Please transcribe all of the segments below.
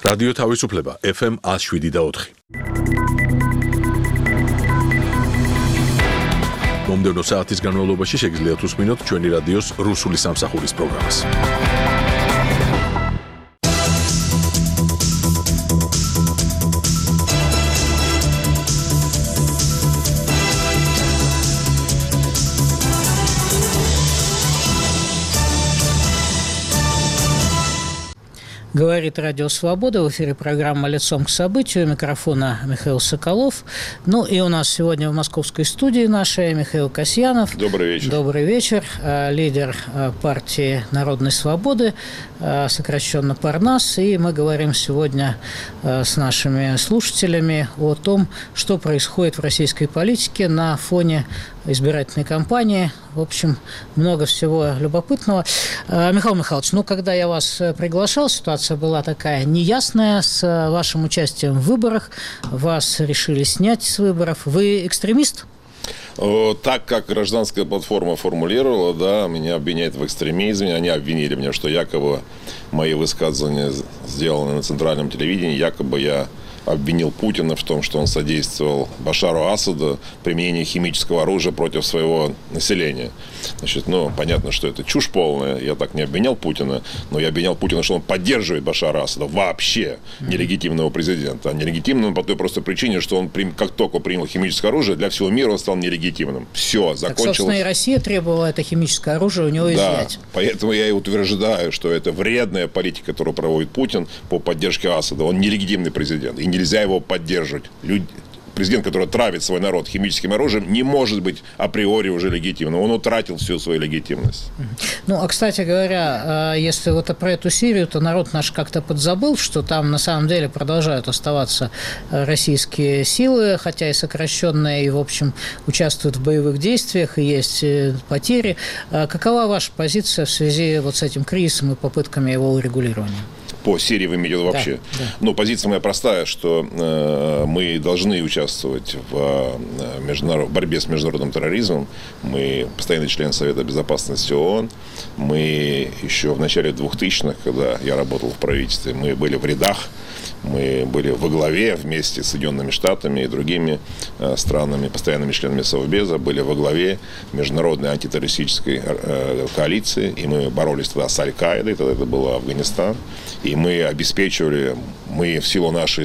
რადიო თავისუფლება FM 107.4. მომდევნო საათის განმავლობაში შეგიძლიათ უსმინოთ ჩვენი რადიოს რუსული სამსახურის პროგრამას. Говорит Радио Свобода. В эфире программа «Лицом к событию». У микрофона Михаил Соколов. Ну и у нас сегодня в московской студии нашей Михаил Касьянов. Добрый вечер. Добрый вечер. Лидер партии Народной Свободы, сокращенно Парнас. И мы говорим сегодня с нашими слушателями о том, что происходит в российской политике на фоне избирательной кампании. В общем, много всего любопытного. Михаил Михайлович, когда я вас приглашал, ситуация была такая неясная с вашим участием в выборах. Вас решили снять с выборов. Вы экстремист? Так, как гражданская платформа формулировала, да, меня обвиняют в экстремизме. Они обвинили меня, что якобы мои высказывания сделаны на центральном телевидении, якобы я обвинил Путина в том, что он содействовал Башару Асаду применению химического оружия против своего населения. Значит, понятно, что это чушь полная. Я так не обвинял Путина, но я обвинял Путина, что он поддерживает Башара Асада, вообще нелегитимного президента. А нелегитимным по той простой причине, что он, как только принял химическое оружие, для всего мира он стал нелегитимным. Все, закончилось. Так, собственно, и Россия требовала это химическое оружие у него изъять. Да, поэтому я и утверждаю, что это вредная политика, которую проводит Путин по поддержке Асада. Он нелегитимный президент. И нельзя его поддерживать. Президент, который травит свой народ химическим оружием, не может быть априори уже легитимным. Он утратил всю свою легитимность. Кстати говоря, если про эту Сирию, то народ наш как-то подзабыл, что там на самом деле продолжают оставаться российские силы, хотя и сокращенные, и, в общем, участвуют в боевых действиях, и есть потери. Какова ваша позиция в связи с этим кризисом и попытками его урегулирования? По Сирии вы имеете в виду вообще? Да. Позиция моя простая, что мы должны участвовать в борьбе с международным терроризмом. Мы постоянный член Совета Безопасности ООН. Мы еще в начале 2000-х, когда я работал в правительстве, мы были в рядах. Мы были во главе вместе с Соединенными Штатами и другими странами, постоянными членами Совбеза, были во главе международной антитеррористической коалиции, и мы боролись тогда с Аль-Каидой, тогда это был Афганистан, и мы обеспечивали, в силу нашей,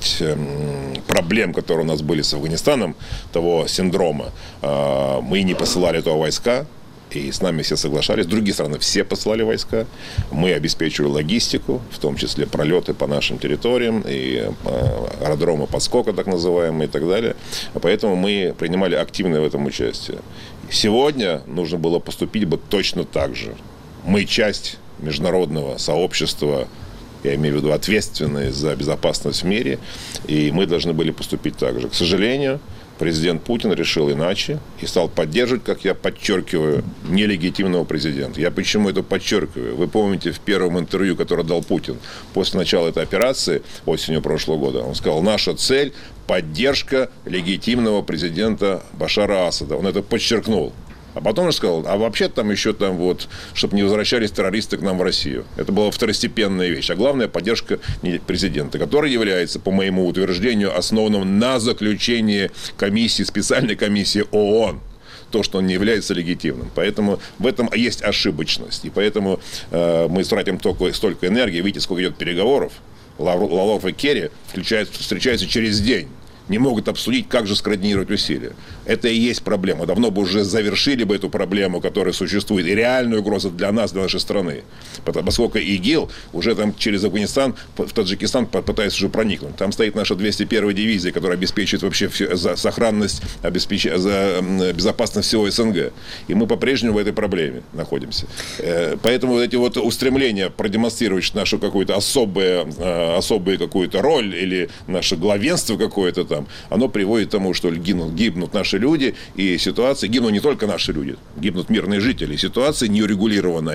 проблем, которые у нас были с Афганистаном, того синдрома, мы не посылали туда войска, и с нами все соглашались. Другие страны все посылали войска. Мы обеспечивали логистику, в том числе пролеты по нашим территориям, и аэродромы подскока, так называемые, и так далее. Поэтому мы принимали активное в этом участие. Сегодня нужно было поступить бы точно так же. Мы часть международного сообщества, я имею в виду ответственные за безопасность в мире, и мы должны были поступить так же. К сожалению, президент Путин решил иначе и стал поддерживать, как я подчеркиваю, нелегитимного президента. Я почему это подчеркиваю? Вы помните в первом интервью, которое дал Путин после начала этой операции осенью прошлого года, он сказал: наша цель – поддержка легитимного президента Башара Асада. Он это подчеркнул. А потом он сказал, вообще чтобы не возвращались террористы к нам в Россию. Это была второстепенная вещь. А главное, поддержка президента, который является, по моему утверждению, основанным на заключении специальной комиссии ООН. То, что он не является легитимным. Поэтому в этом есть ошибочность. И поэтому мы тратим столько энергии. Видите, сколько идет переговоров. Лавров и Керри встречаются через день. Не могут обсудить, как же скоординировать усилия. Это и есть проблема. Давно бы уже завершили бы эту проблему, которая существует, и реальную угрозу для нас, для нашей страны. Поскольку ИГИЛ уже там через Афганистан в Таджикистан пытается уже проникнуть. Там стоит наша 201-я дивизия, которая обеспечивает вообще сохранность, безопасность всего СНГ. И мы по-прежнему в этой проблеме находимся. Поэтому эти устремления продемонстрировать нашу какую-то особую какую-то роль или наше главенство какое-то там, оно приводит к тому, что гибнут наши люди, и ситуация, гибнут не только наши люди, гибнут мирные жители. Ситуация неурегулированная.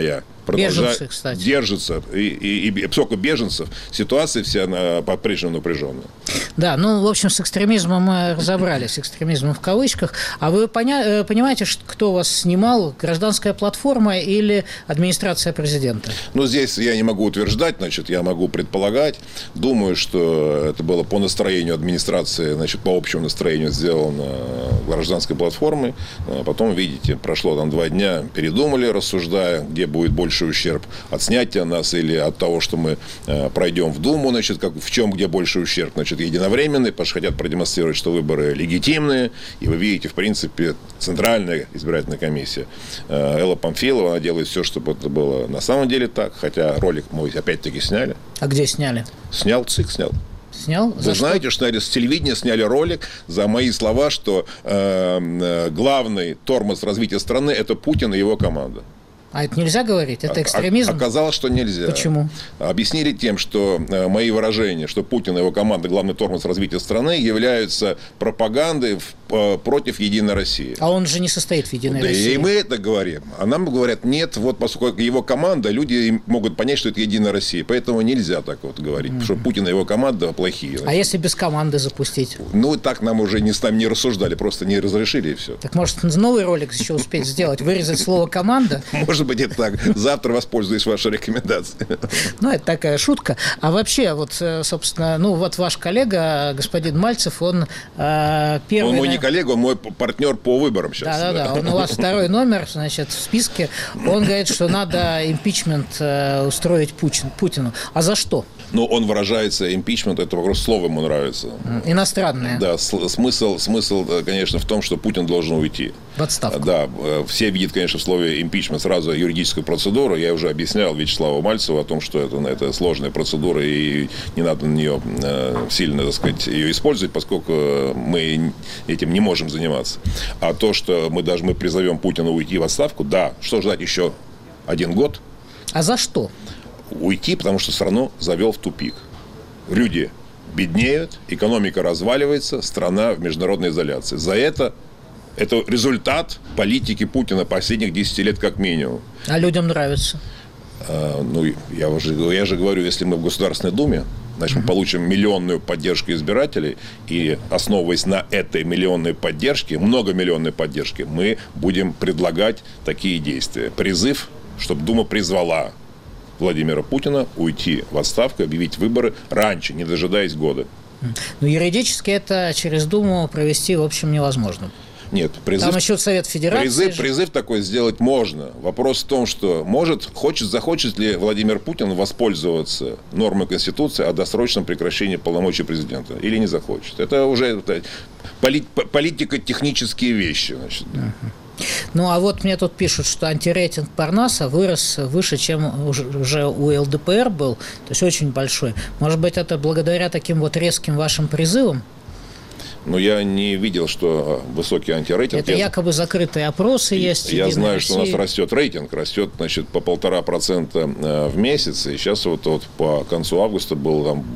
Беженцы, кстати. Держится. И сколько беженцев, ситуация вся по-прежнему напряженная. Да, ну, в общем, с экстремизмом мы разобрались, с экстремизмом в кавычках. А вы понимаете, кто вас снимал? Гражданская платформа или администрация президента? Ну, здесь я не могу утверждать, значит, я могу предполагать. Думаю, что это было по настроению администрации, значит, по общему настроению сделано гражданской платформой. Потом, видите, прошло там 2 дня, передумали, рассуждая, где будет больше ущерб от снятия нас или от того, что мы пройдем в Думу, значит, в чем где больше ущерб, значит, единовременный, потому что хотят продемонстрировать, что выборы легитимные, и вы видите, в принципе, Центральная избирательная комиссия Элла Памфилова, она делает все, чтобы это было на самом деле так, хотя ролик мы опять-таки сняли. А где сняли? Снял, ЦИК снял. Снял? Вы знаете, что с телевидения сняли ролик за мои слова, что главный тормоз развития страны – это Путин и его команда. А это нельзя говорить? Это экстремизм? Оказалось, что нельзя. Почему? Объяснили тем, что мои выражения, что Путин и его команда главный тормоз развития страны, являются пропагандой против Единой России. А он же не состоит в Единой России. И мы это говорим. А нам говорят, нет, вот поскольку его команда, люди могут понять, что это Единая Россия. Поэтому нельзя так вот говорить, что Путин и его команда плохие. А если без команды запустить? Ну, так нам уже с нами не рассуждали, просто не разрешили, и все. Так может новый ролик еще успеть сделать? Вырезать слово «команда»? Может быть, это так. Завтра воспользуюсь вашей рекомендацией. Ну, это такая шутка. А вообще, вот, собственно, ну, вот ваш коллега, господин Мальцев, он первый... Он мой не коллега, он мой партнер по выборам сейчас. Да. Он у вас 2-й номер, значит, в списке. Он говорит, что надо импичмент устроить Путину. А за что? Ну, он выражается, импичмент, это вопрос, слово ему нравится. Иностранное. Да, смысл, конечно, в том, что Путин должен уйти. В отставку. Да, все видят, конечно, в слове импичмент сразу юридическую процедуру. Я уже объяснял Вячеславу Мальцеву о том, что это сложная процедура, и не надо на нее сильно, так сказать, ее использовать, поскольку мы этим не можем заниматься. А то, что мы призовем Путина уйти в отставку, да, что ждать еще 1 год? А за что? Уйти, потому что страну завел в тупик. Люди беднеют, экономика разваливается, страна в международной изоляции. За это результат политики Путина последних 10 лет как минимум. А людям нравится? Ну, я же говорю, если мы в Государственной Думе, значит, мы получим миллионную поддержку избирателей, и, основываясь на этой миллионной поддержке, многомиллионной поддержке, мы будем предлагать такие действия. Призыв, чтобы Дума призвала Владимира Путина уйти в отставку, объявить выборы раньше, не дожидаясь года. Ну, юридически это через Думу провести, в общем, невозможно. Нет, призыв... Там еще Совет Федерации. Призыв такой сделать можно. Вопрос в том, что захочет ли Владимир Путин воспользоваться нормой Конституции о досрочном прекращении полномочий президента или не захочет. Это уже политико-технические вещи. Значит. Ну, а вот мне тут пишут, что антирейтинг Парнаса вырос выше, чем уже у ЛДПР был, то есть очень большой. Может быть, это благодаря таким вот резким вашим призывам? Но я не видел, что высокий антирейтинг. Это якобы закрытые опросы есть. Я знаю, что у нас растет рейтинг, растет, значит, по 1,5% в месяц. И сейчас вот по концу августа было там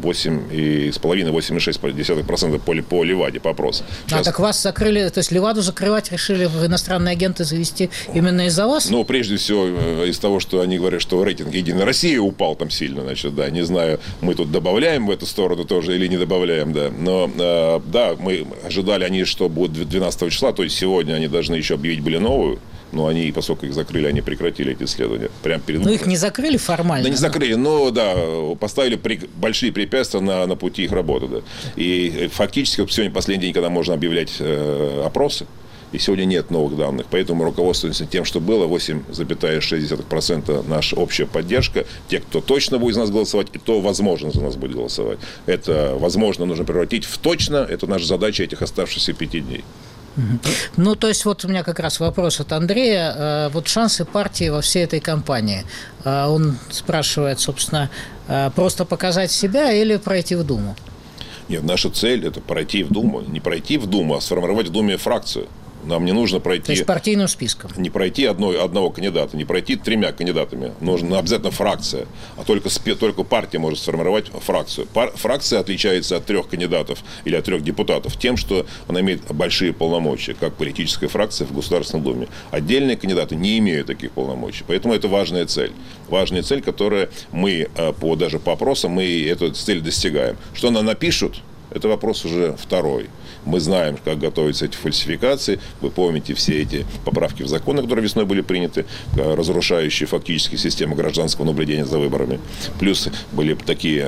8,5-8,6% по Леваде, по опросу. Сейчас... А так вас закрыли, то есть Леваду закрывать решили в иностранные агенты завести именно из-за вас? Ну, прежде всего, из того, что они говорят, что рейтинг Единой России упал там сильно, значит, да, не знаю, мы тут добавляем в эту сторону тоже или не добавляем, да. Но, да, мы ожидали они, что будет 12 числа, то есть сегодня они должны еще объявить были новую, но они, поскольку их закрыли, они прекратили эти исследования. Прямо перед... Ну, их не закрыли формально? Да не закрыли, но, да, поставили большие препятствия на пути их работы, да. И фактически вот сегодня последний день, когда можно объявлять опросы, и сегодня нет новых данных. Поэтому руководствуемся тем, что было, 8,6% наша общая поддержка. Те, кто точно будет за нас голосовать, и кто, возможно, за нас будет голосовать. Это, возможно, нужно превратить в точно. Это наша задача этих оставшихся 5 дней. Ну, то есть, вот у меня как раз вопрос от Андрея. Вот шансы партии во всей этой кампании. Он спрашивает, собственно, просто показать себя или пройти в Думу? Нет, наша цель – это пройти в Думу. Не пройти в Думу, а сформировать в Думе фракцию. Нам не нужно пройти... То есть партийным списком. Не пройти одного кандидата, не пройти 3 кандидатами. Нужна обязательно фракция. А только партия может сформировать фракцию. Фракция отличается от 3 кандидатов или от 3 депутатов тем, что она имеет большие полномочия, как политическая фракция в Государственной Думе. Отдельные кандидаты не имеют таких полномочий. Поэтому это важная цель. Важная цель, которую мы даже по опросам, мы эту цель достигаем. Что она напишут, это вопрос уже второй. Мы знаем, как готовятся эти фальсификации. Вы помните все эти поправки в законы, которые весной были приняты, разрушающие фактически систему гражданского наблюдения за выборами. Плюс были такие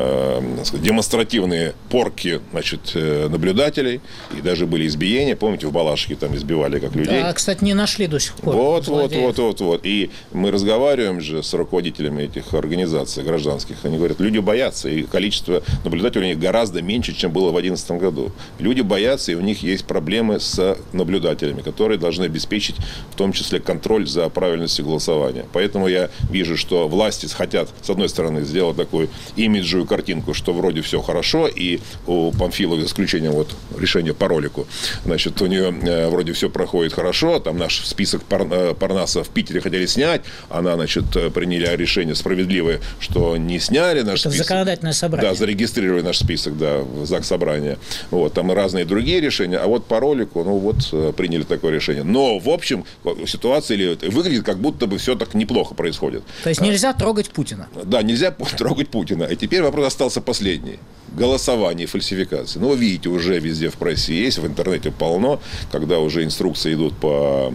демонстративные порки, наблюдателей. И даже были избиения. Помните, в Балашихе там избивали как людей. Да, кстати, не нашли до сих пор. Вот. И мы разговариваем же с руководителями этих организаций гражданских. Они говорят, люди боятся. И количество наблюдателей у них гораздо меньше, чем было в 2011 году. Люди боятся, и у них есть проблемы с наблюдателями, которые должны обеспечить в том числе контроль за правильностью голосования. Поэтому я вижу, что власти хотят, с одной стороны, сделать такую имиджевую картинку, что вроде все хорошо, и у Памфилова, за исключением решения по ролику, у нее вроде все проходит хорошо, там наш список Парнаса в Питере хотели снять, она, приняли решение справедливое, что не сняли наш список. Законодательное собрание. Да, зарегистрировали наш список, в ЗАГС собрания. Там и разные другие решения, а по ролику, приняли такое решение. Но, в общем, ситуация выглядит, как будто бы все так неплохо происходит. То есть нельзя трогать Путина? Да, нельзя трогать Путина. И теперь вопрос остался последний. Голосование, фальсификации. Вы видите, уже везде в прессе есть, в интернете полно, когда уже инструкции идут по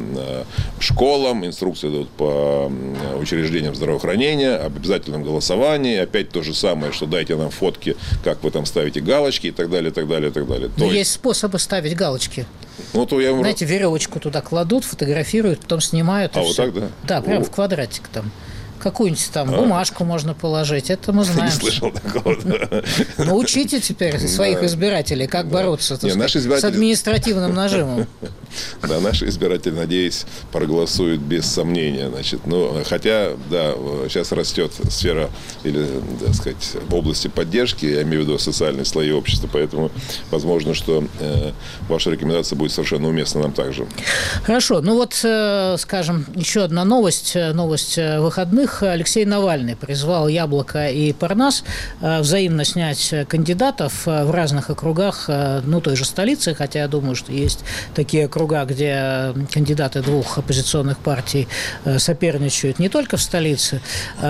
школам, инструкции идут по учреждениям здравоохранения, об обязательном голосовании. Опять то же самое, что дайте нам фотки, как вы там ставите галочки и так далее, и так далее, и так далее. Но есть способы ставить галочки. Знаете, веревочку туда кладут, фотографируют, потом снимают. Вот так, да? Да, прям в квадратик там. Какую-нибудь там бумажку можно положить. Это мы знаем. Не слышал такого. Научите теперь своих избирателей, как бороться с административным нажимом. Да, наши избиратели, надеюсь, проголосуют без сомнения. Хотя, да, сейчас растет сфера, или, так сказать, в области поддержки, я имею в виду социальные слои общества, поэтому возможно, что ваша рекомендация будет совершенно уместна нам также. Хорошо. Скажем, еще одна новость выходных. Алексей Навальный призвал «Яблоко» и «Парнас» взаимно снять кандидатов в разных округах, той же столицы, хотя я думаю, что есть такие округа, где кандидаты 2 оппозиционных партий соперничают не только в столице.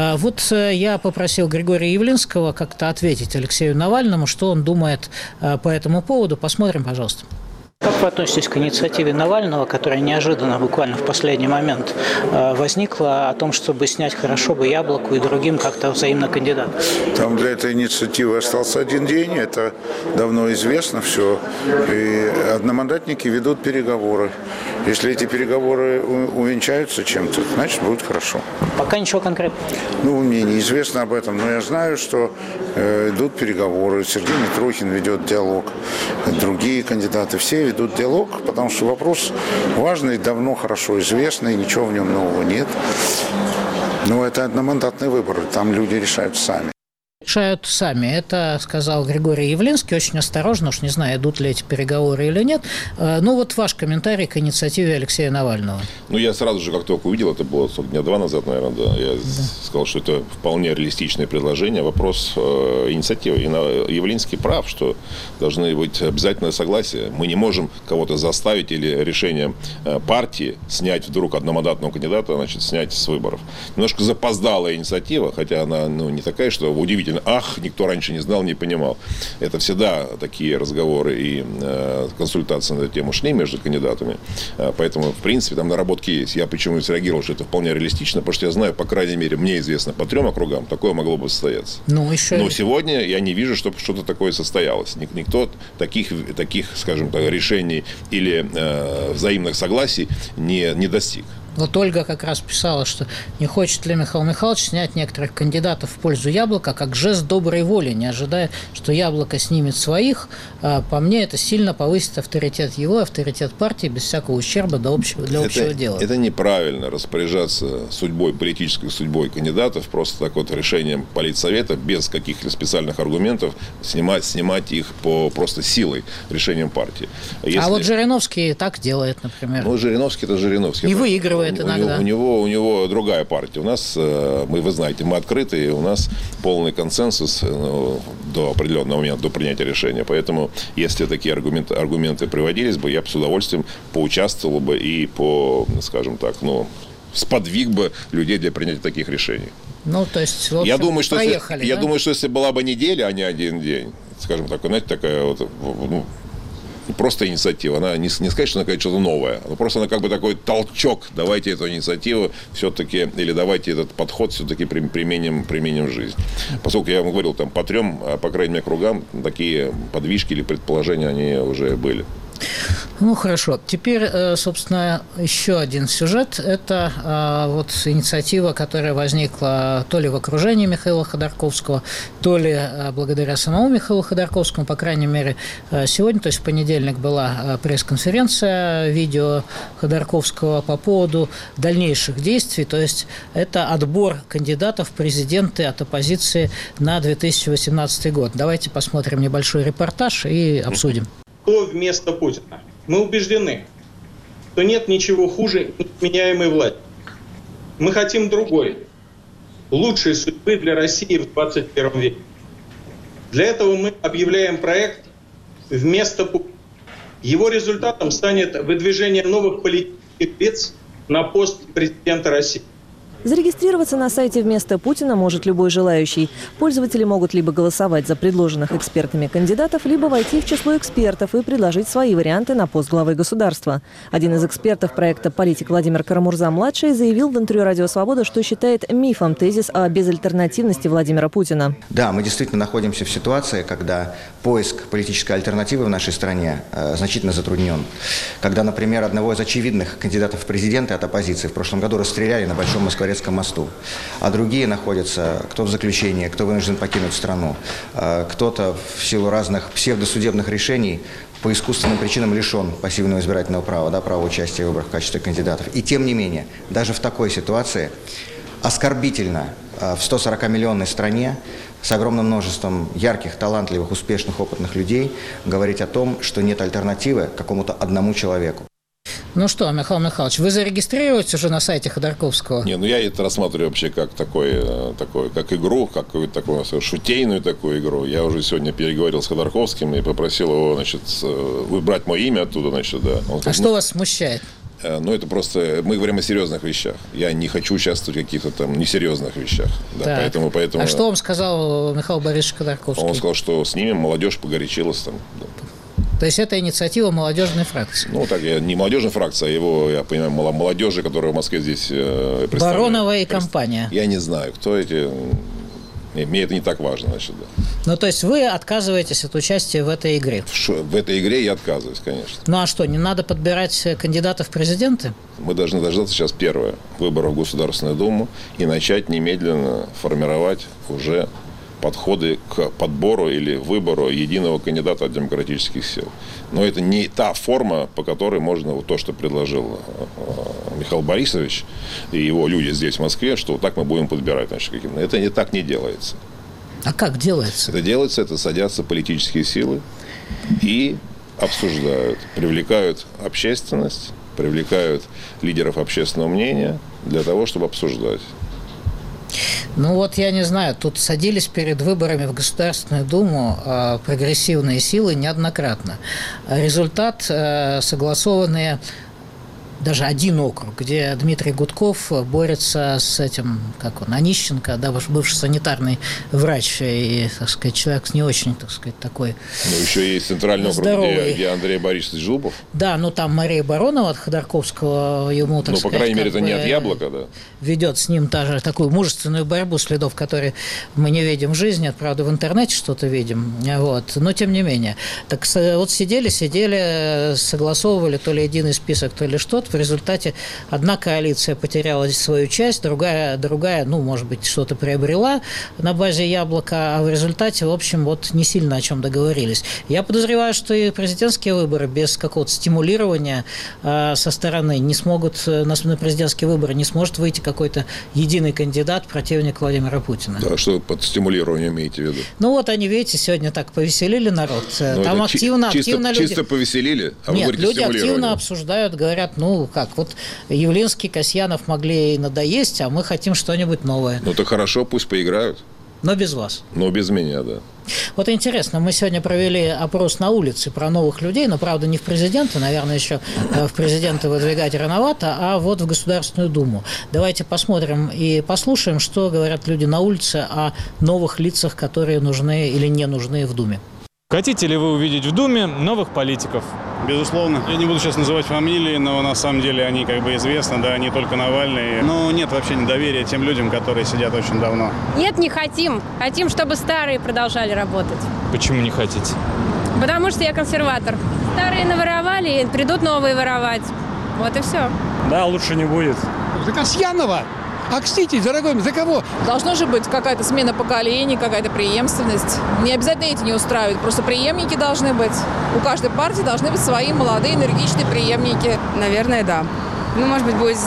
Я попросил Григория Явлинского как-то ответить Алексею Навальному, что он думает по этому поводу. Посмотрим, пожалуйста. Как вы относитесь к инициативе Навального, которая неожиданно, буквально в последний момент, возникла о том, чтобы снять хорошо бы «Яблоку» и другим как-то взаимно кандидатов? Там для этой инициативы остался 1 день, это давно известно все. И одномандатники ведут переговоры. Если эти переговоры увенчаются чем-то, значит, будет хорошо. Пока ничего конкретного? Мне неизвестно об этом, но я знаю, что идут переговоры. Сергей Митрохин ведет диалог, другие кандидаты, все ведут диалог, потому что вопрос важный, давно хорошо известный, ничего в нем нового нет. Но это одномандатные выборы, там люди решают сами. Решают сами. Это сказал Григорий Явлинский. Очень осторожно, уж не знаю, идут ли эти переговоры или нет. Ваш комментарий к инициативе Алексея Навального. Я сразу же, как только увидел, это было 2 дня назад, наверное, я сказал, что это вполне реалистичное предложение. Вопрос инициативы. И Явлинский прав, что должны быть обязательное согласие. Мы не можем кого-то заставить или решением партии снять вдруг одномандатного кандидата, снять с выборов. Немножко запоздалая инициатива, хотя она не такая, что удивительно. Никто раньше не знал, не понимал. Это всегда такие разговоры и консультации на эту тему шли между кандидатами. Поэтому, в принципе, там наработки есть. Я почему среагировал, что это вполне реалистично, потому что я знаю, по крайней мере, мне известно по 3 округам, такое могло бы состояться. Но сегодня я не вижу, чтобы что-то такое состоялось. Никто таких, скажем так, решений или взаимных согласий не достиг. Вот Ольга как раз писала, что не хочет ли Михаил Михайлович снять некоторых кандидатов в пользу Яблока как жест доброй воли, не ожидая, что Яблоко снимет своих. По мне, это сильно повысит авторитет его, авторитет партии, без всякого ущерба для общего дела. Это неправильно распоряжаться политической судьбой кандидатов, просто так вот решением политсовета, без каких-либо специальных аргументов, снимать их просто силой, решением партии. А вот Жириновский так делает, например. Ну, Жириновский – это Жириновский. И выигрывает иногда. У него другая партия. У нас, вы знаете, мы открыты, и у нас полный консенсус до определенного момента, до принятия решения. Поэтому, если такие аргументы приводились бы, я бы с удовольствием поучаствовал бы и сподвиг бы людей для принятия таких решений. Ну, то есть, в общем, я думаю, что если была бы неделя, а не один день, скажем так, знаете, такая вот, просто инициатива. Она не сказать, что она какая-то что-то новое, но просто она как бы такой толчок. Давайте эту инициативу все-таки, или давайте этот подход все-таки применим в жизнь. Поскольку я вам говорил, там по 3, по крайней мере, кругам такие подвижки или предположения, они уже были. Ну, хорошо. Теперь, собственно, еще один сюжет. Это вот инициатива, которая возникла то ли в окружении Михаила Ходорковского, то ли благодаря самому Михаилу Ходорковскому. По крайней мере, сегодня, то есть в понедельник, была пресс-конференция видео Ходорковского по поводу дальнейших действий. То есть это отбор кандидатов в президенты от оппозиции на 2018 год. Давайте посмотрим небольшой репортаж и обсудим. Кто вместо Путина? Мы убеждены, что нет ничего хуже неменяемой власти. Мы хотим другой, лучшей судьбы для России в 21 веке. Для этого мы объявляем проект «Вместо Путина». Его результатом станет выдвижение новых политических лиц на пост президента России. Зарегистрироваться на сайте «Вместо Путина» может любой желающий. Пользователи могут либо голосовать за предложенных экспертами кандидатов, либо войти в число экспертов и предложить свои варианты на пост главы государства. Один из экспертов проекта «Политик» Владимир Карамурза-младший заявил в интервью «Радио Свобода», что считает мифом тезис о безальтернативности Владимира Путина. Да, мы действительно находимся в ситуации, когда поиск политической альтернативы в нашей стране значительно затруднен. Когда, например, одного из очевидных кандидатов в президенты от оппозиции в прошлом году расстреляли на Большом Москворецком мосту, а другие находятся, кто в заключении, кто вынужден покинуть страну, кто-то в силу разных псевдосудебных решений по искусственным причинам лишен пассивного избирательного права, права участия в выборах в качестве кандидатов. И тем не менее, даже в такой ситуации оскорбительно в 140-миллионной стране с огромным множеством ярких, талантливых, успешных, опытных людей говорить о том, что нет альтернативы какому-то одному человеку. Ну что, Михаил Михайлович, вы зарегистрируетесь уже на сайте Ходорковского? Не, я это рассматриваю вообще как как игру, как какую-то такую шутейную такую игру. Я уже сегодня переговорил с Ходорковским и попросил его, выбрать мое имя оттуда, Он сказал, что вас смущает? Это просто, мы говорим о серьезных вещах. Я не хочу участвовать в каких-то там несерьезных вещах. Да, поэтому... А что вам сказал Михаил Борисович Ходорковский? Он сказал, что снимем, молодежь погорячилась там. То есть это инициатива молодежной фракции? Не молодежная фракция, а его, я понимаю, молодежи, которая в Москве здесь представляет. Баронова и компания. Я не знаю, кто эти... Мне это не так важно, То есть вы отказываетесь от участия в этой игре? В этой игре я отказываюсь, конечно. Ну а что, не надо подбирать кандидатов в президенты? Мы должны дождаться сейчас выборов в Государственную Думу и начать немедленно формировать уже подходы к подбору или выбору единого кандидата от демократических сил. Но это не та форма, по которой можно то, что предложил Михаил Борисович и его люди здесь, в Москве, что вот так мы будем подбирать. Это не так не делается. А как делается? Это садятся политические силы и обсуждают, привлекают общественность, привлекают лидеров общественного мнения для того, чтобы обсуждать. Я не знаю, тут садились перед выборами в Государственную Думу прогрессивные силы неоднократно. Результат согласованные даже один округ, где Дмитрий Гудков борется с этим, Онищенко, бывший санитарный врач и, человек не очень, такой еще есть центральный округ, где Андрей Борисович Зубов. Да, там Мария Баронова от Ходорковского ему, по крайней мере, это не от Яблока, да. Ведет с ним даже такую мужественную борьбу, следов которой мы не видим в жизни, правда, в интернете что-то видим, но тем не менее. Так сидели, согласовывали то ли единый список, то ли что-то, в результате одна коалиция потеряла свою часть, другая, ну, может быть, что-то приобрела на базе «Яблока», а в результате, в общем, вот не сильно о чем договорились. Я подозреваю, что и президентские выборы без какого-то стимулирования со стороны не смогут, на президентские выборы не сможет выйти какой-то единый кандидат, противник Владимира Путина. Да, что под стимулированием имеете в виду? Ну вот они, видите, сегодня так повеселили народ. Там активно люди... Чисто повеселили, а вы говорите люди активно обсуждают, говорят, ну как, вот Явлинский, Касьянов могли и надоесть, а мы хотим что-нибудь новое. Ну так хорошо, пусть поиграют. Но без вас. Но без меня, да. Вот интересно, мы сегодня провели опрос на улице про новых людей, но, правда, не в президенты, наверное, еще в президенты выдвигать рановато, а вот в Государственную Думу. Давайте посмотрим и послушаем, что говорят люди на улице о новых лицах, которые нужны или не нужны в Думе. Хотите ли вы увидеть в Думе новых политиков? Безусловно. Я не буду сейчас называть фамилии, но на самом деле они как бы известны, да, не только Навальный. Но нет вообще недоверия тем людям, которые сидят очень давно. Нет, не хотим. Хотим, чтобы старые продолжали работать. Почему не хотите? Потому что я консерватор. Старые наворовали, придут новые воровать. Вот и все. Да, лучше не будет. За Касьянова! Окститесь, дорогой мой, за кого? Должна же быть какая-то смена поколений, какая-то преемственность. Не обязательно эти не устраивают, просто преемники должны быть. У каждой партии должны быть свои молодые, энергичные преемники. Наверное, да. Ну, может быть, будет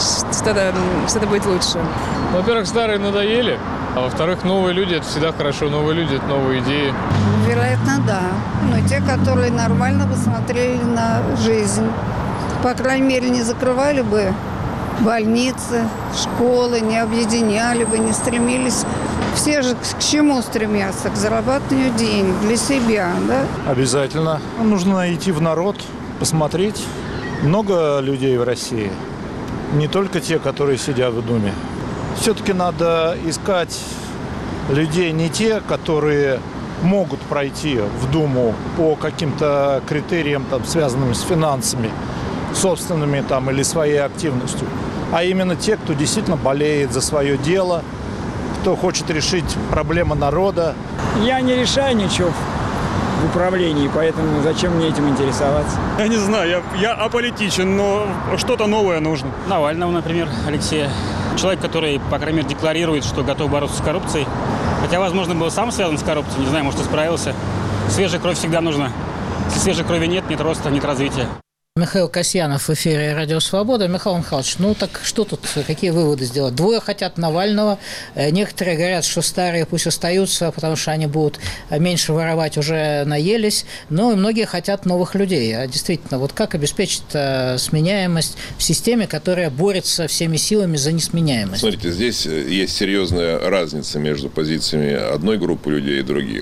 что-то будет лучше. Во-первых, старые надоели, а во-вторых, новые люди – это всегда хорошо. Новые люди – это новые идеи. Вероятно, да. Но те, которые нормально посмотрели на жизнь, по крайней мере, не закрывали бы больницы, школы, не объединяли бы, не стремились. Все же к чему стремятся? К зарабатыванию денег для себя, да? Обязательно. Нужно идти в народ, посмотреть. Много людей в России, не только те, которые сидят в Думе. Все-таки надо искать людей не те, которые могут пройти в Думу по каким-то критериям, там, связанным с финансами, собственными там, или своей активностью, а именно те, кто действительно болеет за свое дело, кто хочет решить проблемы народа. Я не решаю ничего в управлении, поэтому зачем мне этим интересоваться? Я не знаю, я аполитичен, но что-то новое нужно. Навального, например, Алексея. Человек, который, по крайней мере, декларирует, что готов бороться с коррупцией. Хотя, возможно, был сам связан с коррупцией, не знаю, может, и справился. Свежая кровь всегда нужна. Если свежей крови нет роста, нет развития. Михаил Касьянов в эфире «Радио Свобода». Михаил Михайлович, ну так что тут, какие выводы сделать? Двое хотят Навального, некоторые говорят, что старые пусть остаются, потому что они будут меньше воровать, уже наелись, но и многие хотят новых людей. А действительно, вот как обеспечить сменяемость в системе, которая борется всеми силами за несменяемость? Смотрите, здесь есть серьезная разница между позициями одной группы людей и других.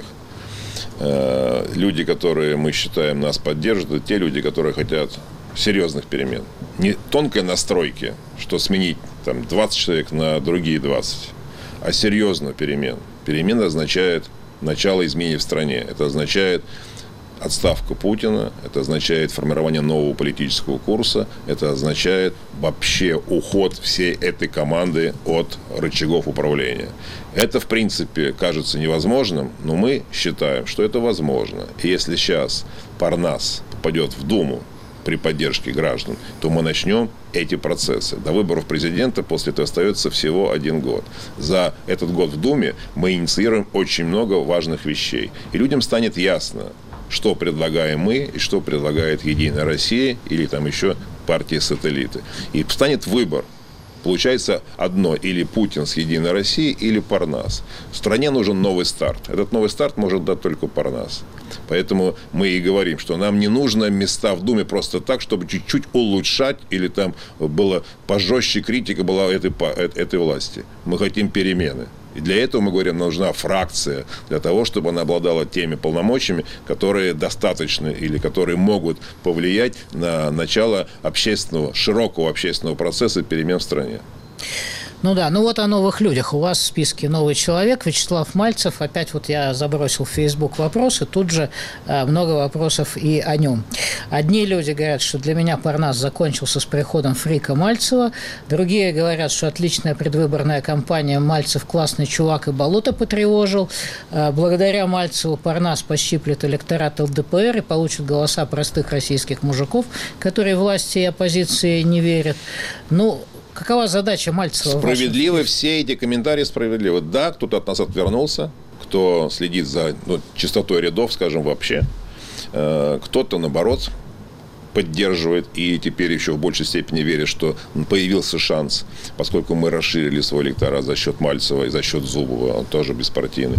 Люди, которые, мы считаем, нас поддерживают, это те люди, которые хотят серьезных перемен. Не тонкой настройки, что сменить там, 20 человек на другие 20, а серьезную перемен. Перемена означает начало изменений в стране. Это означает отставку Путина, это означает формирование нового политического курса, это означает вообще уход всей этой команды от рычагов управления. Это, в принципе, кажется невозможным, но мы считаем, что это возможно. И если сейчас Парнас попадет в Думу при поддержке граждан, то мы начнем эти процессы. До выборов президента после этого остается всего 1 год. За этот год в Думе мы инициируем очень много важных вещей. И людям станет ясно, что предлагаем мы и что предлагает «Единая Россия» или там еще партии-сателлиты. И станет выбор. Получается одно: или Путин с «Единой Россией», или Парнас. В стране нужен новый старт. Этот новый старт может дать только Парнас. Поэтому мы и говорим, что нам не нужно места в Думе просто так, чтобы чуть-чуть улучшать, или там была пожестче критика была этой власти. Мы хотим перемены. И для этого, мы говорим, нужна фракция, для того, чтобы она обладала теми полномочиями, которые достаточны или которые могут повлиять на начало широкого общественного процесса перемен в стране. Ну да, ну вот о новых людях. У вас в списке новый человек, Вячеслав Мальцев. Опять вот я забросил в Facebook вопросы, тут же много вопросов и о нем. Одни люди говорят, что для меня Парнас закончился с приходом фрика Мальцева. Другие говорят, что отличная предвыборная кампания, Мальцев классный чувак и болото потревожил. Благодаря Мальцеву Парнас пощиплет электорат ЛДПР и получит голоса простых российских мужиков, которые власти и оппозиции не верят. Ну, какова задача Мальцева? Справедливы, все эти комментарии справедливы. Да, кто-то от нас отвернулся, кто следит за чистотой рядов, скажем, вообще. Кто-то, наоборот, поддерживает и теперь еще в большей степени верит, что появился шанс, поскольку мы расширили свой электорат за счет Мальцева и за счет Зубова, он тоже беспартийный.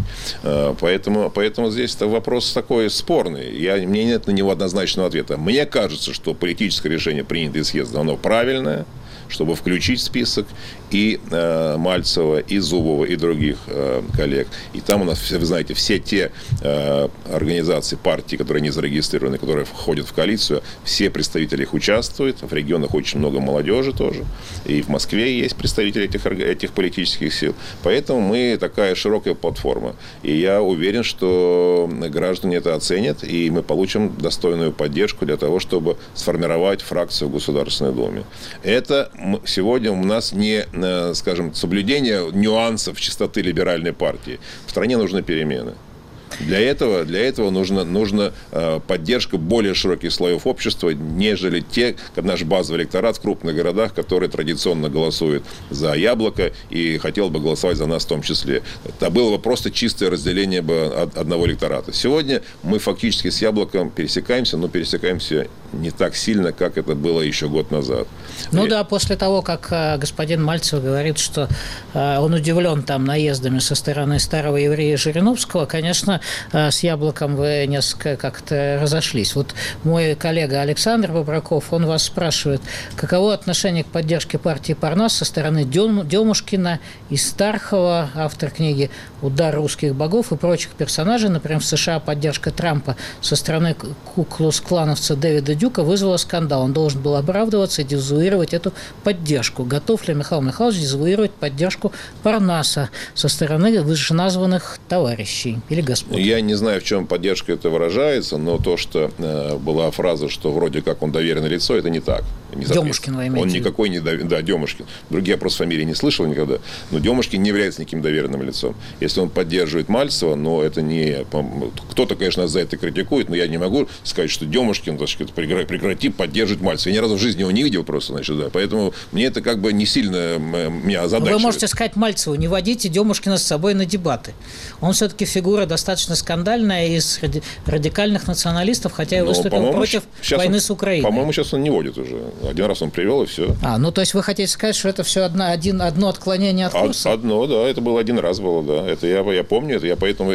Поэтому здесь вопрос такой спорный. Мне нет на него однозначного ответа. Мне кажется, что политическое решение, принятое съездом, оно правильное, чтобы включить в список и Мальцева, и Зубова, и других коллег. И там у нас, вы знаете, все те организации, партии, которые не зарегистрированы, которые входят в коалицию, все представители их участвуют. В регионах очень много молодежи тоже. И в Москве есть представители этих политических сил. Поэтому мы такая широкая платформа. И я уверен, что граждане это оценят, и мы получим достойную поддержку для того, чтобы сформировать фракцию в Государственной Думе. Это сегодня у нас не, скажем, соблюдение нюансов чистоты либеральной партии. В стране нужны перемены. Для этого нужна поддержка более широких слоев общества, нежели наш базовый электорат в крупных городах, который традиционно голосует за Яблоко и хотел бы голосовать за нас в том числе. Это было бы просто чистое разделение одного электората. Сегодня мы фактически с Яблоком пересекаемся, но пересекаемся не так сильно, как это было еще год назад. Ну да, после того, как господин Мальцев говорит, что он удивлен там наездами со стороны старого еврея Жириновского, конечно, с Яблоком вы несколько как-то разошлись. Вот мой коллега Александр Бобраков, он вас спрашивает, каково отношение к поддержке партии Парнас со стороны Демушкина и Стархова, автор книги «Удар русских богов» и прочих персонажей. Например, в США поддержка Трампа со стороны куклус-клановца Дэвида Дюка вызвала скандал. Он должен был оправдываться и дезавуировать эту поддержку. Готов ли Михаил Михайлович дезавуировать поддержку Парнаса со стороны вышеназванных товарищей или господ? Я не знаю, в чем поддержка это выражается, но то, что была фраза, что вроде как он доверенное лицо, это не так. Демушкин, вы имеете? Он никакой не доверенный. Да, Демушкин. Другие я просто фамилии не слышал никогда. Но Демушкин не является никаким доверенным лицом. Если он поддерживает Мальцева, но это не... Кто-то, конечно, за это критикует, но я не могу сказать, что Демушкин, так сказать, прекрати поддерживать Мальцева. Я ни разу в жизни его не видел просто, значит, да. Поэтому мне это как бы не сильно меня озадачивает. Вы можете сказать Мальцеву, не водите Демушкина с собой на дебаты. Он все-таки фигура достаточно скандальная из радикальных националистов, хотя и выступил против войны с Украиной. По-моему, сейчас он не водит уже. Один раз он привел, и все. Ну то есть вы хотите сказать, что это все одно отклонение от курса? Одно, да. Это было один раз было, да. Это я помню, это я поэтому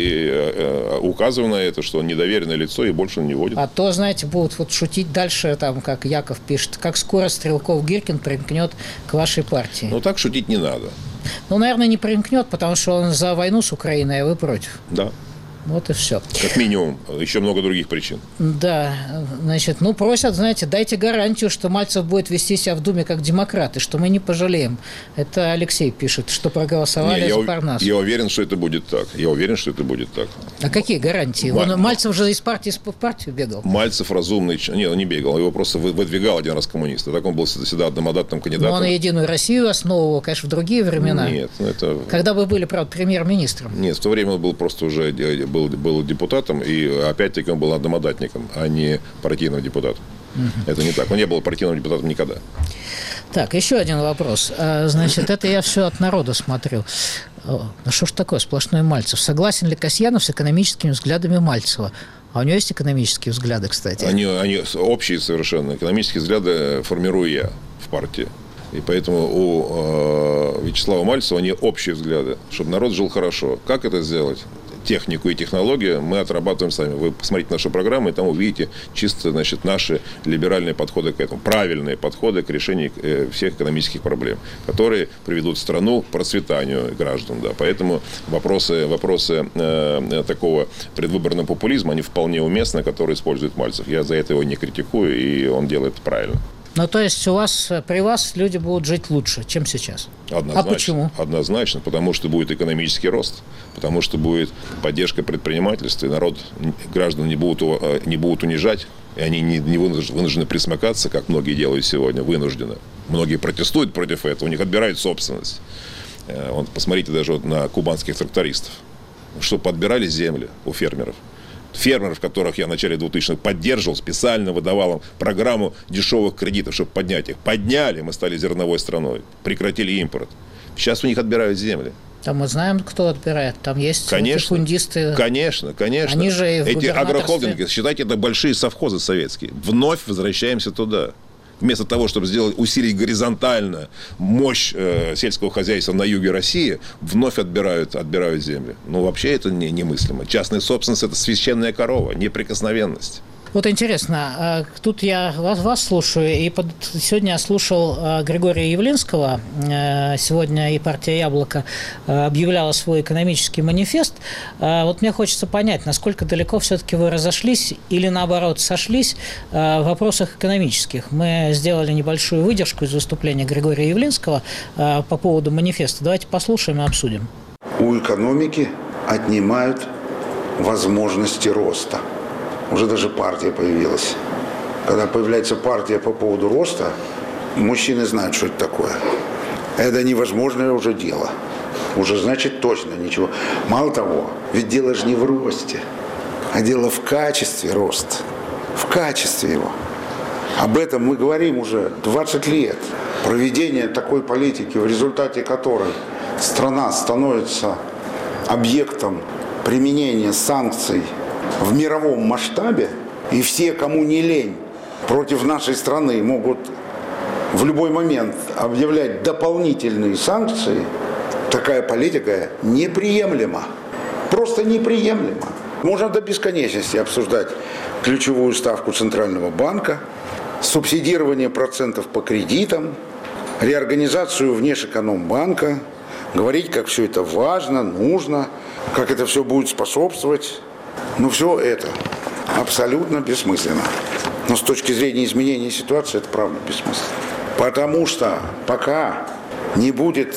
и указываю на это, что он недоверенное лицо, и больше он не водит. А то, знаете, будут вот шутить дальше, там, как Яков пишет, как скоро Стрелков-Гиркин примкнет к вашей партии. Ну так шутить не надо. Ну, наверное, не примкнет, потому что он за войну с Украиной, а вы против. Да. Вот и все. Как минимум. Еще много других причин. Да. Значит, просят, знаете, дайте гарантию, что Мальцев будет вести себя в Думе как демократ, и что мы не пожалеем. Это Алексей пишет, что проголосовали за Парнаса. Я уверен, что это будет так. А какие гарантии? Мальцев же из партии в партию бегал. Мальцев разумный... Нет, он не бегал. Его просто выдвигал один раз коммунист. А так он был всегда одномандатным кандидатом. Но он и Единую Россию основывал, конечно, в другие времена. Нет. Это... Когда вы были, правда, премьер-министром. Нет, в то время он был просто уже... был депутатом, и опять-таки он был одномандатником, а не партийным депутатом. Это не так. Он не был партийным депутатом никогда. Так, еще один вопрос. Значит, это я все от народа смотрю. Что ж такое сплошной Мальцев? Согласен ли Касьянов с экономическими взглядами Мальцева? А у него есть экономические взгляды, кстати? Они общие совершенно. Экономические взгляды формирую я в партии. И поэтому у Вячеслава Мальцева они общие взгляды, чтобы народ жил хорошо. Как это сделать? Технику и технологию мы отрабатываем сами. Вы посмотрите нашу программу, и там увидите чисто, значит, наши либеральные подходы к этому, правильные подходы к решению всех экономических проблем, которые приведут страну к процветанию граждан. Да. Поэтому вопросы такого предвыборного популизма, они вполне уместны, которые использует Мальцев. Я за это его не критикую, и он делает это правильно. Ну, то есть при вас люди будут жить лучше, чем сейчас? Однозначно. А почему? Однозначно, потому что будет экономический рост, потому что будет поддержка предпринимательства, и граждан не будут унижать, и они не вынуждены присмыкаться, как многие делают сегодня, вынуждены. Многие протестуют против этого, у них отбирают собственность. Посмотрите даже на кубанских трактористов, что подбирали земли у фермеров. Фермеров, которых я в начале 2000-х поддерживал, специально выдавал им программу дешевых кредитов, чтобы поднять их. Подняли, мы стали зерновой страной, прекратили импорт. Сейчас у них отбирают земли. Там мы знаем, кто отбирает. Там есть латифундисты. Конечно. Они же и в эти агрохолдинги, считайте, это большие совхозы советские. Вновь возвращаемся туда. Вместо того, чтобы усилить горизонтально мощь сельского хозяйства на юге России, вновь отбирают земли. Вообще это немыслимо. Частная собственность – это священная корова, неприкосновенность. Вот интересно, тут я вас слушаю, и сегодня я слушал Григория Явлинского. Сегодня и партия «Яблоко» объявляла свой экономический манифест. Вот мне хочется понять, насколько далеко все-таки вы разошлись или, наоборот, сошлись в вопросах экономических. Мы сделали небольшую выдержку из выступления Григория Явлинского по поводу манифеста. Давайте послушаем и обсудим. У экономики отнимают возможности роста. Уже даже партия появилась. Когда появляется партия по поводу роста, мужчины знают, что это такое. Это невозможное уже дело. Уже значит точно ничего. Мало того, ведь дело же не в росте, а дело в качестве роста. В качестве его. Об этом мы говорим уже 20 лет. Проведение такой политики, в результате которой страна становится объектом применения санкций в мировом масштабе, и все, кому не лень, против нашей страны могут в любой момент объявлять дополнительные санкции, такая политика неприемлема. Просто неприемлема. Можно до бесконечности обсуждать ключевую ставку Центрального банка, субсидирование процентов по кредитам, реорганизацию Внешэкономбанка, говорить, как все это важно, нужно, как это все будет способствовать. Но все это абсолютно бессмысленно. Но с точки зрения изменения ситуации это правда бессмысленно. Потому что пока не будет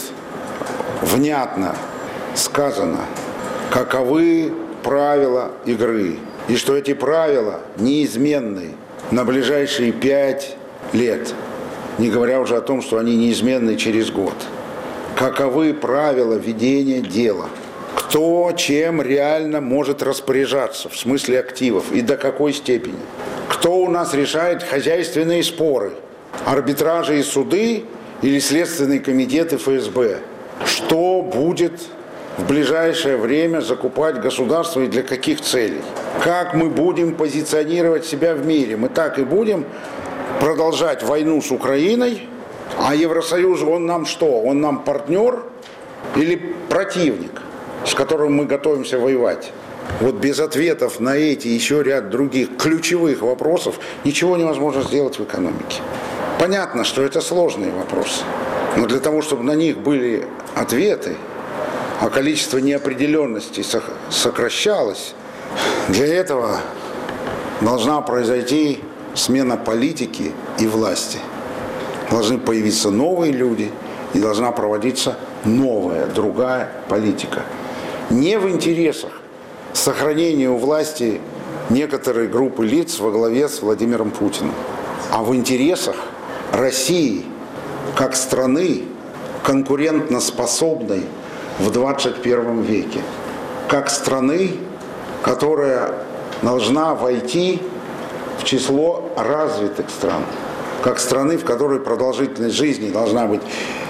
внятно сказано, каковы правила игры, и что эти правила неизменны на ближайшие 5 лет, не говоря уже о том, что они неизменны через год. Каковы правила ведения дела? Кто чем реально может распоряжаться в смысле активов и до какой степени? Кто у нас решает хозяйственные споры? Арбитражи и суды или Следственный комитет и ФСБ? Что будет в ближайшее время закупать государство и для каких целей? Как мы будем позиционировать себя в мире? Мы так и будем продолжать войну с Украиной, а Евросоюз, он нам что? Он нам партнер или противник, с которым мы готовимся воевать? Вот без ответов на эти и еще ряд других ключевых вопросов ничего невозможно сделать в экономике. Понятно, что это сложные вопросы, но для того, чтобы на них были ответы, а количество неопределенностей сокращалось, для этого должна произойти смена политики и власти. Должны появиться новые люди и должна проводиться новая, другая политика. Не в интересах сохранения у власти некоторой группы лиц во главе с Владимиром Путиным, а в интересах России как страны, конкурентоспособной в 21 веке, как страны, которая должна войти в число развитых стран, как страны, в которой продолжительность жизни должна быть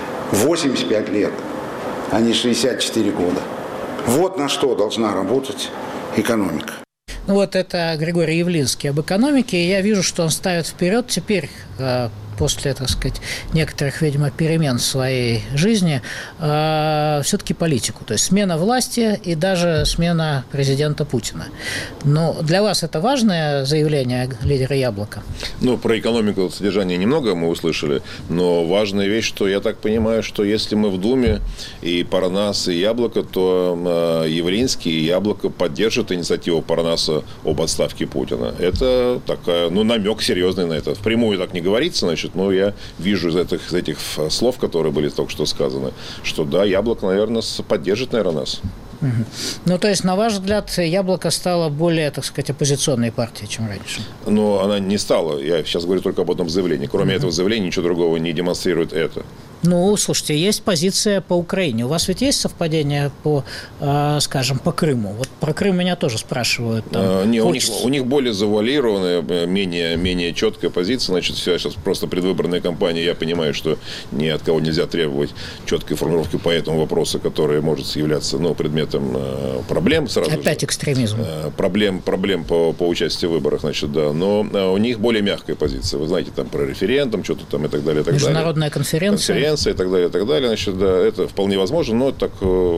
85 лет, а не 64 года. Вот на что должна работать экономика. Ну вот это Григорий Явлинский об экономике, и я вижу, что он ставит вперед теперь, после, так сказать, некоторых, видимо, перемен в своей жизни, все-таки политику. То есть смена власти и даже смена президента Путина. Но для вас это важное заявление лидера «Яблока»? Ну, про экономику содержания немного мы услышали, но важная вещь, что я так понимаю, что если мы в Думе и Парнас, и «Яблоко», то Явлинский и «Яблоко» поддержат инициативу Парнаса об отставке Путина. Это такая, намек серьезный на это. Впрямую так не говорится, значит, значит, ну, я вижу из этих слов, которые были только что сказаны, что да, Яблоко, наверное, поддержит, наверное, нас. Ну, то есть, на ваш взгляд, Яблоко стало более, так сказать, оппозиционной партией, чем раньше? Но она не стала. Я сейчас говорю только об одном заявлении. Кроме этого заявления, ничего другого не демонстрирует это. Ну, слушайте, есть позиция по Украине. У вас ведь есть совпадение по, скажем, по Крыму? Вот про Крым меня тоже спрашивают. Там, не, у них более завуалированная, менее четкая позиция. Значит, сейчас просто предвыборная кампания. Я понимаю, что ни от кого нельзя требовать четкой формулировки по этому вопросу, который может являться предметом проблем сразу Опять же. Экстремизм. Проблем по участию в выборах, значит, да. Но у них более мягкая позиция. Вы знаете, там про референдум, что-то там и так далее, и так далее. Международная конференция. И так далее, значит, да, это вполне возможно, но так,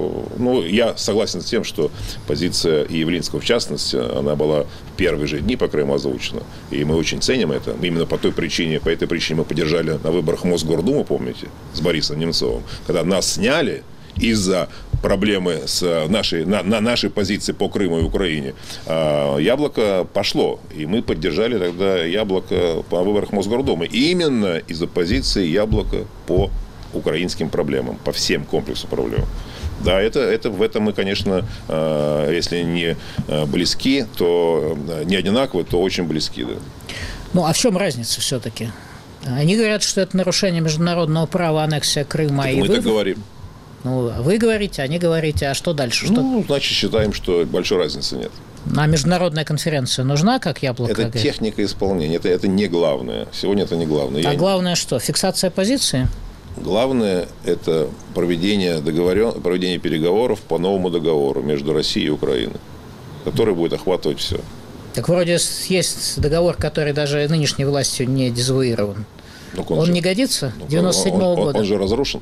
я согласен с тем, что позиция и Явлинского, в частности, она была в первые же дни по Крыму озвучена, и мы очень ценим это. Именно по этой причине мы поддержали на выборах Мосгордуму, помните, с Борисом Немцовым, когда нас сняли из-за проблемы с нашей позиции по Крыму и Украине. Яблоко пошло, и мы поддержали тогда Яблоко по выборах Мосгордумы. И именно из-за позиции Яблока по украинским проблемам, по всем комплексу проблем. Да, это в этом мы, конечно, если не близки, то не одинаковы, то очень близки, да. Ну, а в чем разница все-таки? Они говорят, что это нарушение международного права, аннексия Крыма. Так мы так говорим. Ну, вы говорите, они говорите, а что дальше? Значит, считаем, что большой разницы нет. А международная конференция нужна, как Яблоко? Это говорит? техника исполнения, это не главное. Сегодня это не главное. А главное что? Фиксация позиции? Главное – это проведение переговоров по новому договору между Россией и Украиной, который будет охватывать все. Так вроде есть договор, который даже нынешней властью не дезавуирован. Он не годится? 97-го года. Он же разрушен.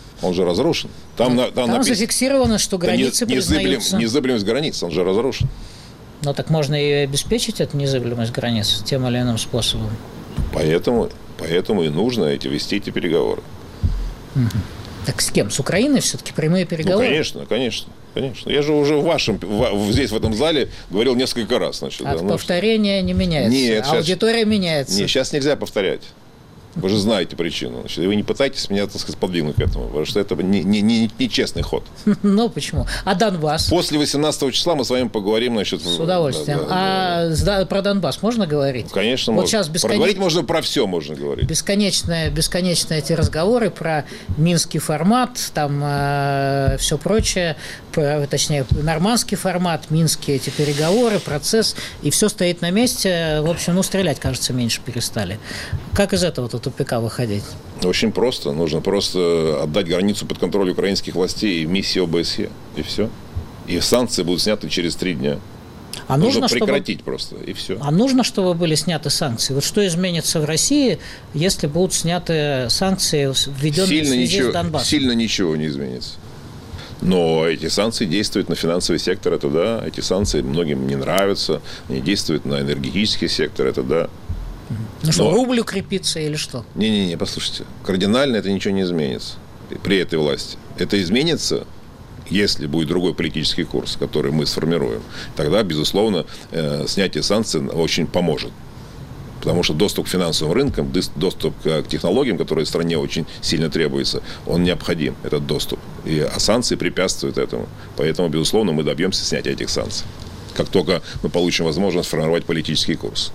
Там написано, зафиксировано, что границы признаются. Незыблемость границ, он же разрушен. Но так можно и обеспечить эту незыблемость границ тем или иным способом. Поэтому и нужно вести эти переговоры. Так с кем? С Украиной все-таки прямые переговоры? Конечно. Я же уже здесь, в этом зале, говорил несколько раз. Значит, повторения не меняется. Нет, аудитория меняется. Нет, сейчас нельзя повторять. Вы же знаете причину. Значит, и вы не пытаетесь меня, так сказать, подвигнуть к этому, потому что это не честный ход. Ну, почему? А Донбасс? После 18 числа мы с вами поговорим, значит... С удовольствием. Про Донбасс можно говорить? Конечно, можно. Сейчас Проговорить можно, про все можно говорить. Бесконечные эти разговоры про минский формат, там все прочее, точнее, нормандский формат, минские эти переговоры, процесс, и все стоит на месте. В общем, стрелять, кажется, меньше перестали. Как из этого тупика выходить? Очень просто. Нужно просто отдать границу под контроль украинских властей и миссии ОБСЕ. И все. И санкции будут сняты через 3 дня. Нужно прекратить просто, и все. А нужно, чтобы были сняты санкции? Вот что изменится в России, если будут сняты санкции, введенные в связи с Донбассом? Сильно ничего не изменится. Но эти санкции действуют на финансовый сектор, это да. Эти санкции многим не нравятся. Они действуют на энергетический сектор, это да. Что, рубль укрепится или что? Не, послушайте. Кардинально это ничего не изменится при этой власти. Это изменится, если будет другой политический курс, который мы сформируем. Тогда, безусловно, снятие санкций очень поможет. Потому что доступ к финансовым рынкам, доступ к технологиям, которые в стране очень сильно требуется, он необходим, этот доступ. А санкции препятствуют этому. Поэтому, безусловно, мы добьемся снятия этих санкций. Как только мы получим возможность формировать политический курс.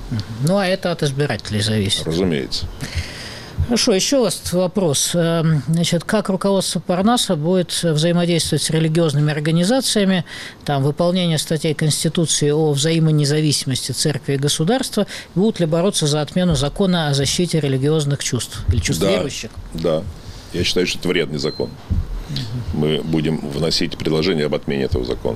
А это от избирателей зависит. Разумеется. Хорошо, еще у вас вопрос. Значит, как руководство Парнаса будет взаимодействовать с религиозными организациями, выполнение статей Конституции о взаимонезависимости церкви и государства, будут ли бороться за отмену закона о защите религиозных чувств или чувств верующих? Да, я считаю, что это вредный закон. Мы будем вносить предложение об отмене этого закона.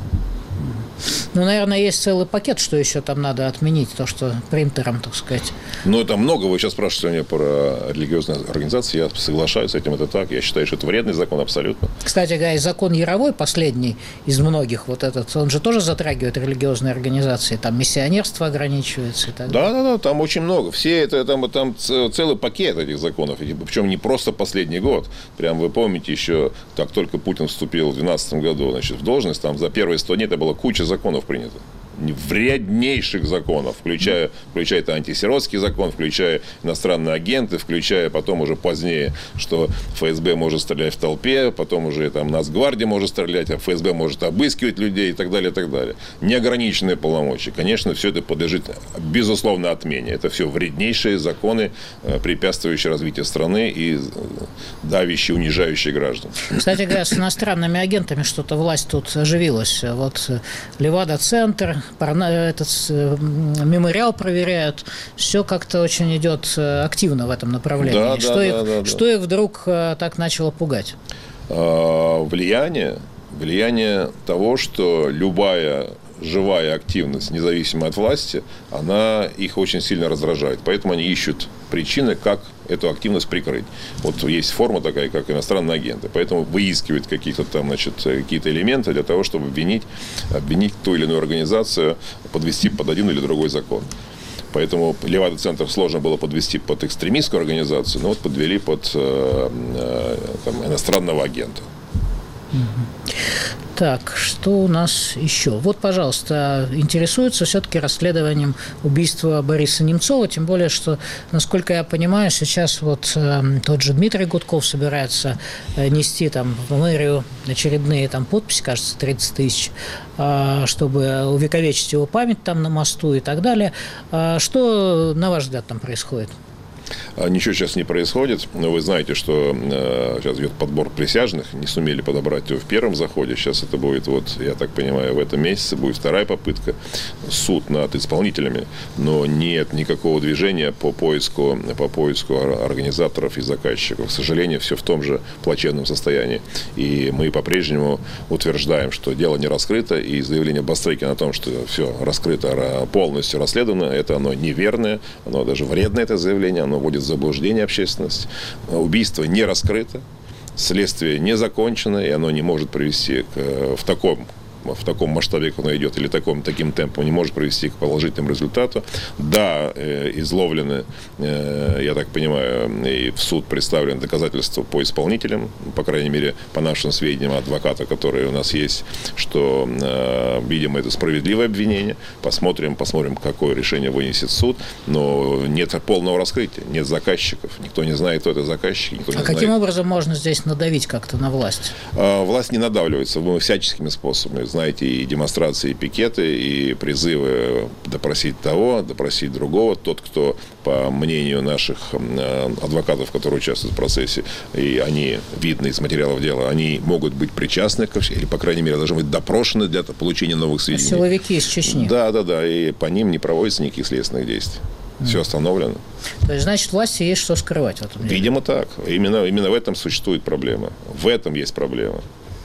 Наверное, есть целый пакет, что еще там надо отменить, то, что принтером, так сказать. Это много. Вы сейчас спрашиваете меня про религиозные организации. Я соглашаюсь с этим, это так. Я считаю, что это вредный закон абсолютно. Кстати говоря, закон Яровой, последний из многих, он же тоже затрагивает религиозные организации. Там миссионерство ограничивается и так далее. Да, там очень много. Там целый пакет этих законов. Причем не просто последний год. Прям вы помните еще, как только Путин вступил в 2012 году в должность, там за первые 100 дней это была куча законов принято. вреднейших законов, включая это антисиротский закон, включая иностранные агенты, включая потом уже позднее, что ФСБ может стрелять в толпе, потом уже там Нацгвардия может стрелять, а ФСБ может обыскивать людей и так далее, и так далее. Неограниченные полномочия. Конечно, все это подлежит, безусловно, отмене. Это все вреднейшие законы, препятствующие развитию страны и давящие, унижающие граждан. Кстати говоря, с иностранными агентами что-то власть тут оживилась. Вот Левада-центр, этот мемориал проверяют. Все как-то очень идет активно в этом направлении. Что их вдруг так начало пугать? Влияние того, что любая живая активность, независимо от власти, она их очень сильно раздражает. Поэтому они ищут причины, как эту активность прикрыть. Вот есть форма такая, как иностранные агенты. Поэтому выискивают какие-то элементы для того, чтобы обвинить ту или иную организацию, подвести под один или другой закон. Поэтому Левада-центр сложно было подвести под экстремистскую организацию, но вот подвели под иностранного агента. Так, что у нас еще? Вот, пожалуйста, интересуется все-таки расследованием убийства Бориса Немцова, тем более, что, насколько я понимаю, сейчас вот тот же Дмитрий Гудков собирается нести там в мэрию очередные там подписи, кажется, 30 тысяч, чтобы увековечить его память там на мосту и так далее. Что, на ваш взгляд, там происходит? Ничего сейчас не происходит, но вы знаете, что сейчас идет подбор присяжных, не сумели подобрать его в первом заходе, сейчас это будет, вот, я так понимаю, в этом месяце будет вторая попытка, суд над исполнителями, но нет никакого движения по поиску организаторов и заказчиков. К сожалению, все в том же плачевном состоянии, и мы по-прежнему утверждаем, что дело не раскрыто, и заявление Бастрыкина о том, что все раскрыто, полностью расследовано, это оно неверное, оно даже вредное, это заявление, оно вводит в заблуждение общественность. Убийство не раскрыто, следствие не закончено, и оно не может привести в таком масштабе, как оно идет, или таким темпом не может привести к положительному результату. Да, изловлены, я так понимаю, и в суд представлены доказательства по исполнителям, по крайней мере, по нашим сведениям адвоката, которые у нас есть, что, видимо, это справедливое обвинение. Посмотрим, какое решение вынесет суд, но нет полного раскрытия, нет заказчиков, никто не знает, кто это заказчик. Каким образом можно здесь надавить как-то на власть? Власть не надавливается всяческими способами. Знаете, и демонстрации, и пикеты, и призывы допросить того, допросить другого. Тот, кто, по мнению наших адвокатов, которые участвуют в процессе, и они, видно из материалов дела, они могут быть причастны, или, по крайней мере, должны быть допрошены для получения новых сведений. Силовики из Чечни. Да, и по ним не проводится никаких следственных действий. Все остановлено. То есть, значит, власти есть что скрывать в этом деле? Видимо, так. Именно в этом существует проблема. В этом есть проблема.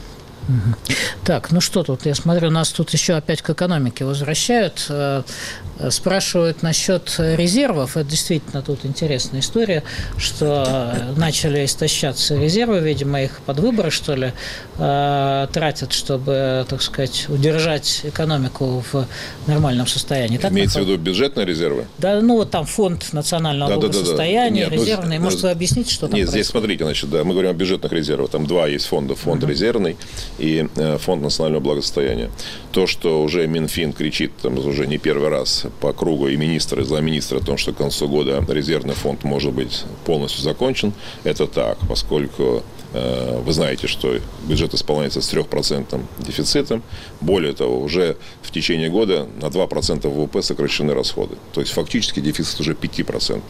Так, ну что тут? Я смотрю, нас тут еще опять к экономике возвращают. Спрашивают насчет резервов. Это действительно тут интересная история, что начали истощаться резервы, видимо, их под выборы, что ли, тратят, чтобы, так сказать, удержать экономику в нормальном состоянии. Так, имеется в виду бюджетные резервы? Да, ну вот там фонд национального благосостояния, резервный. Может, вы объясните, что там происходит? Здесь, смотрите, значит, да, мы говорим о бюджетных резервах. Там два есть фонда. Фонд резервный и фонд национального благосостояния. То, что уже Минфин кричит там уже не первый раз по кругу и министры, и замминистра о том, что к концу года резервный фонд может быть полностью закончен, это так, поскольку вы знаете, что бюджет исполняется с 3% дефицитом. Более того, уже в течение года на 2% ВВП сокращены расходы. То есть фактически дефицит уже 5%.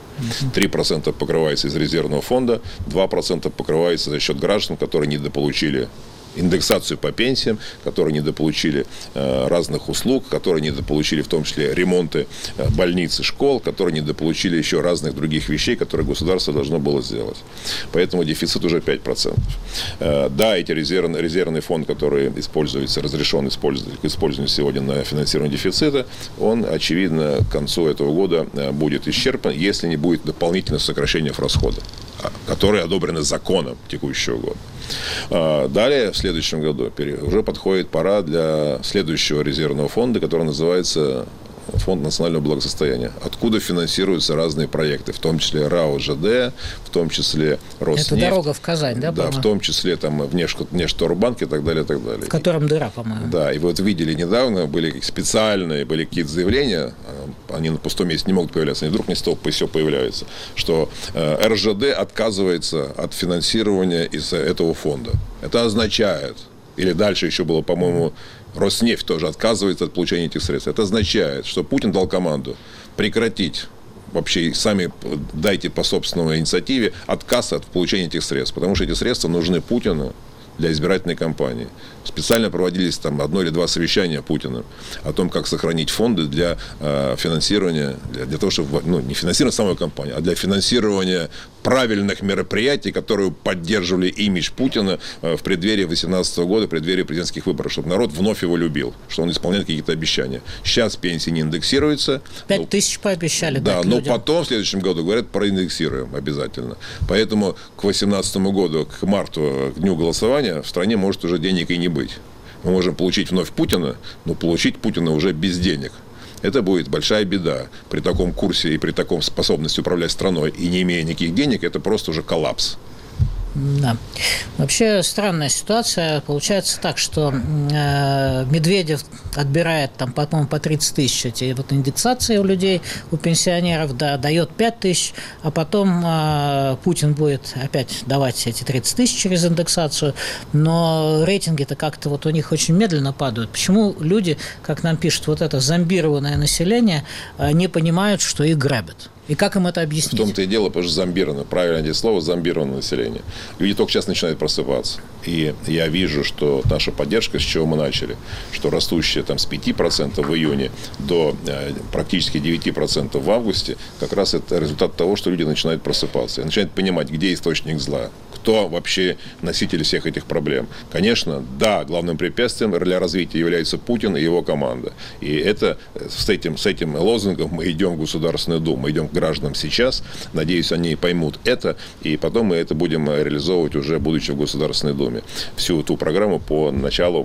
3% покрывается из резервного фонда, 2% покрывается за счет граждан, которые недополучили индексацию по пенсиям, которые недополучили разных услуг, которые недополучили в том числе ремонты больниц и школ, которые недополучили еще разных других вещей, которые государство должно было сделать. Поэтому дефицит уже 5%. Да, эти резервный фонд, который разрешен к использованию сегодня на финансирование дефицита, он, очевидно, к концу этого года будет исчерпан, если не будет дополнительных сокращений расходов, которые одобрены законом текущего года. Далее, в следующем году, уже подходит пора для следующего резервного фонда, который называется Фонд национального благосостояния. Откуда финансируются разные проекты, в том числе РАО ЖД, в том числе Роснефть. Это дорога в Казань, да? Да, в том числе там Внешторгбанк и так далее, и так далее. В котором дыра, по-моему. Да, и вот видели недавно, были специальные, были какие-то заявления, они на пустом месте не могут появляться, они вдруг не стоп, и все появляются, что РЖД отказывается от финансирования из этого фонда. Это означает, или дальше еще было, по-моему, Роснефть тоже отказывается от получения этих средств. Это означает, что Путин дал команду прекратить, вообще сами дайте по собственной инициативе отказ от получения этих средств, потому что эти средства нужны Путину для избирательной кампании. Специально проводились там 1 или 2 совещания Путина о том, как сохранить фонды для финансирования, для того, чтобы, не финансировать самую кампанию, а для финансирования правильных мероприятий, которые поддерживали имидж Путина в преддверии 2018 года, в преддверии президентских выборов, чтобы народ вновь его любил, что он исполняет какие-то обещания. Сейчас пенсии не индексируются. 5 тысяч пообещали. Да, но потом в следующем году, говорят, проиндексируем обязательно. Поэтому к 2018 году, к марту, к дню голосования, в стране может уже денег и не быть. Мы можем получить вновь Путина, но получить Путина уже без денег. Это будет большая беда. При таком курсе и при таком способности управлять страной и не имея никаких денег, это просто уже коллапс. Да. Вообще странная ситуация. Получается так, что Медведев отбирает там, по-моему, по 30 тысяч эти вот индексации у людей, у пенсионеров, да, дает 5 тысяч, а потом Путин будет опять давать эти 30 тысяч через индексацию, но рейтинги-то как-то вот у них очень медленно падают. Почему люди, как нам пишут, вот это зомбированное население, не понимают, что их грабят? И как им это объяснить? В том-то и дело, потому что зомбировано, правильное здесь слово, зомбированное население. Люди только сейчас начинают просыпаться. И я вижу, что наша поддержка, с чего мы начали, что растущая там с 5% в июне до практически 9% в августе, как раз это результат того, что люди начинают просыпаться и начинают понимать, где источник зла, кто вообще носитель всех этих проблем. Конечно, да, главным препятствием для развития является Путин и его команда. И это с этим лозунгом мы идем в Государственную Думу, мы идем к гражданам сейчас. Надеюсь, они поймут это, и потом мы это будем реализовывать уже, будучи в Государственной Думе. Всю ту программу по началу,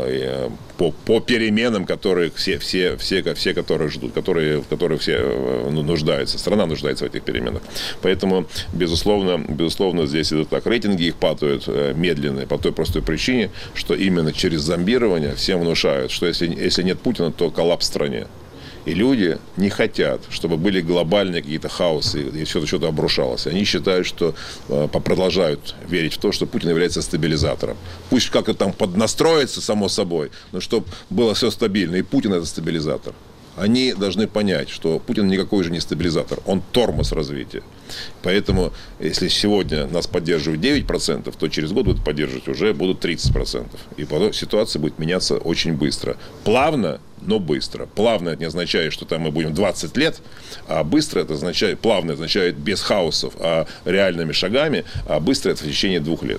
по переменам, которые все которые ждут, в которых все нуждаются. Страна нуждается в этих переменах. Поэтому, безусловно, здесь это так. Рейтинги их падают медленно по той простой причине, что именно через зомбирование всем внушают, что если нет Путина, то коллапс в стране. И люди не хотят, чтобы были глобальные какие-то хаосы, и что-то обрушалось. Они считают, что продолжают верить в то, что Путин является стабилизатором. Пусть как-то там поднастроится, само собой, но чтобы было все стабильно. И Путин – это стабилизатор. Они должны понять, что Путин никакой же не стабилизатор, он тормоз развития. Поэтому, если сегодня нас поддерживают 9%, то через год будут поддерживать уже будут 30%. И потом ситуация будет меняться очень быстро. Плавно, но быстро. Плавно это не означает, что там мы будем 20 лет, а быстро это означает, плавно означает без хаосов, а реальными шагами, а быстро это в течение 2 лет.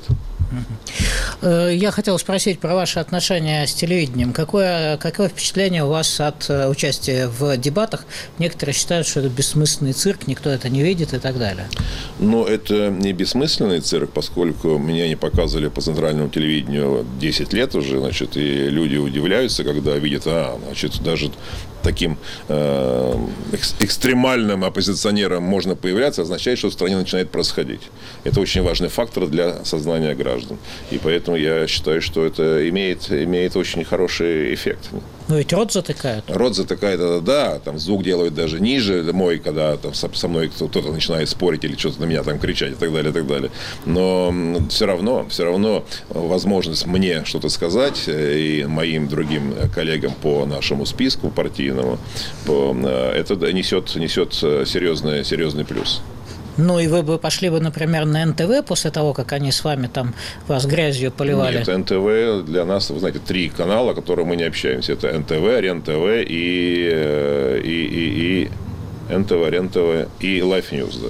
Я хотел спросить про ваши отношения с телевидением. Какое впечатление у вас от участия в дебатах? Некоторые считают, что это бессмысленный цирк, никто это не видит и так далее. Но это не бессмысленный цирк, поскольку меня не показывали по центральному телевидению 10 лет уже, значит, и люди удивляются, когда видят, даже таким экстремальным оппозиционером можно появляться, означает, что в стране начинает происходить. Это очень важный фактор для сознания граждан. И поэтому я считаю, что это имеет очень хороший эффект. Но ведь рот затыкают. Рот затыкает, это да, там звук делают даже ниже мой, когда там со мной кто-то начинает спорить или что-то на меня там кричать и так далее, и так далее. Но все равно возможность мне что-то сказать и моим другим коллегам по нашему списку партийному, это несет серьезный плюс. Ну, и вы бы пошли бы, например, на НТВ после того, как они с вами там вас грязью поливали? Нет, НТВ для нас, вы знаете, 3 канала, которые мы не общаемся. Это НТВ, РЕН-ТВ и НТВ, РЕН-ТВ и Life News, да.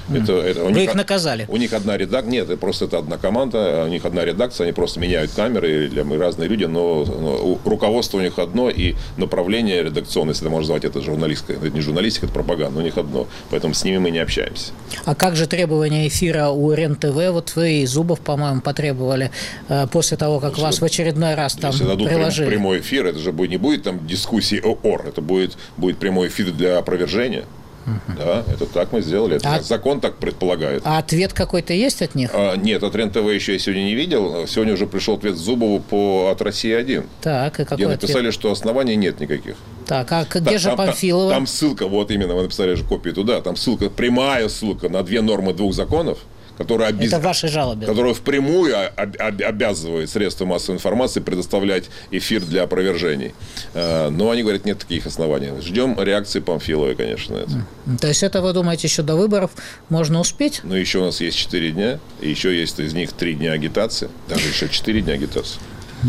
Вы их наказали? У них одна редакция. Нет, это одна команда, у них одна редакция, они просто меняют камеры, мы разные люди, но руководство у них одно, и направление редакционное, если это можно назвать, это журналистское. Это не журналистика, это пропаганда, у них одно. Поэтому с ними мы не общаемся. А как же требования эфира у РЕН-ТВ? Вот вы и Зубов, по-моему, потребовали после того, как вас в очередной раз там приложили. Прямой эфир, это же не будет там дискуссии это будет прямой эфир для опровержения. Да, это так мы сделали. Закон так предполагает. А ответ какой-то есть от них? Нет, от РЕН-ТВ еще я сегодня не видел. Сегодня уже пришел ответ Зубову от «России-1». Так, и какой где написали, ответ? что оснований нет никаких. Так, а где же Памфилова? Там ссылка, вот именно, вы написали же копию туда. Там ссылка, прямая ссылка на 2 нормы 2 законов, которые это в вашей жалобе. Которые впрямую обязывают средства массовой информации предоставлять эфир для опровержений. Но они говорят, нет таких оснований. Ждем реакции Памфиловой, конечно, на это. То есть это, вы думаете, еще до выборов можно успеть? Ну, еще у нас есть 4 дня, и еще есть из них 3 дня агитации, даже еще 4 дня агитации.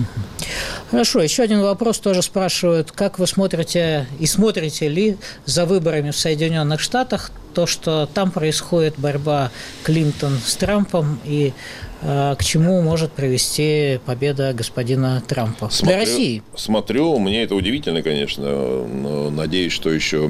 Хорошо, еще один вопрос тоже спрашивают, как вы смотрите и смотрите ли за выборами в Соединенных Штатах то, что там происходит борьба Клинтон с Трампом и к чему может привести победа господина Трампа для России? Смотрю, мне это удивительно, конечно, но надеюсь, что еще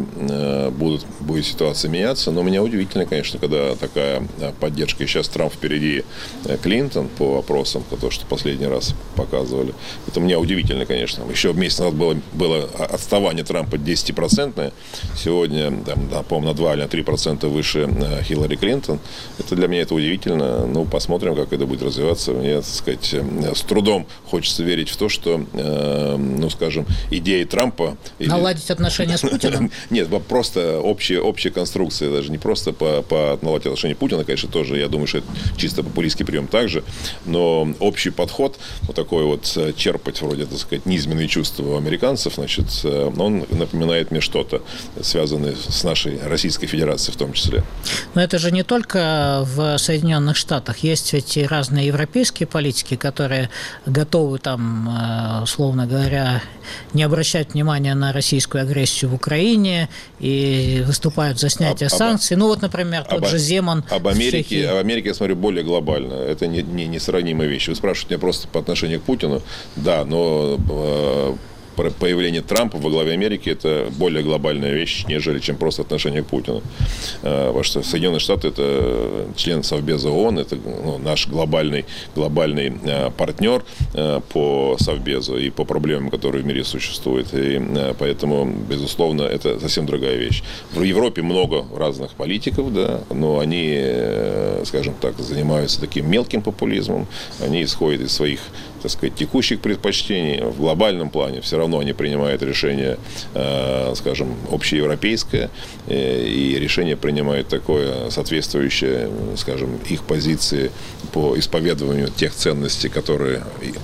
будет ситуация меняться, но меня удивительно, конечно, когда такая поддержка, и сейчас Трамп впереди Клинтон по вопросам, то, что последний раз показывали, это мне удивительно, конечно. Еще месяц назад было отставание Трампа 10%, сегодня, по-моему, на 2 или на 3% выше Хиллари Клинтон, это для меня это удивительно, ну, посмотрим, как это будет развиваться. Мне, так сказать, с трудом хочется верить в то, что, ну, скажем, идеи Трампа... Наладить отношения с Путиным? Нет, просто общая конструкция, даже не просто по наладить отношения Путина, конечно, тоже, я думаю, что это чисто популистский прием также, но общий подход, вот такой вот черпать вроде, так сказать, низменные чувства у американцев, значит, он напоминает мне что-то, связанное с нашей Российской Федерацией в том числе. Но это же не только в Соединенных Штатах, есть ведь и разные европейские политики, которые готовы там, условно говоря, не обращать внимания на российскую агрессию в Украине и выступают за снятие санкций. Ну вот, например, тот же Земан. Об Америке я смотрю более глобально. Это несравнимые вещи. Вы спрашиваете меня просто по отношению к Путину. Да, но появление Трампа во главе Америки – это более глобальная вещь, нежели чем просто отношение к Путину. Потому что Соединенные Штаты – это член Совбеза ООН, это наш глобальный партнер по Совбезу и по проблемам, которые в мире существуют. И поэтому, безусловно, это совсем другая вещь. В Европе много разных политиков, да, но они, скажем так, занимаются таким мелким популизмом, они исходят из своих, так сказать, текущих предпочтений. В глобальном плане все равно они принимают решение, скажем, общеевропейское, и решение принимают такое, соответствующее, скажем, их позиции по исповедованию тех ценностей, которые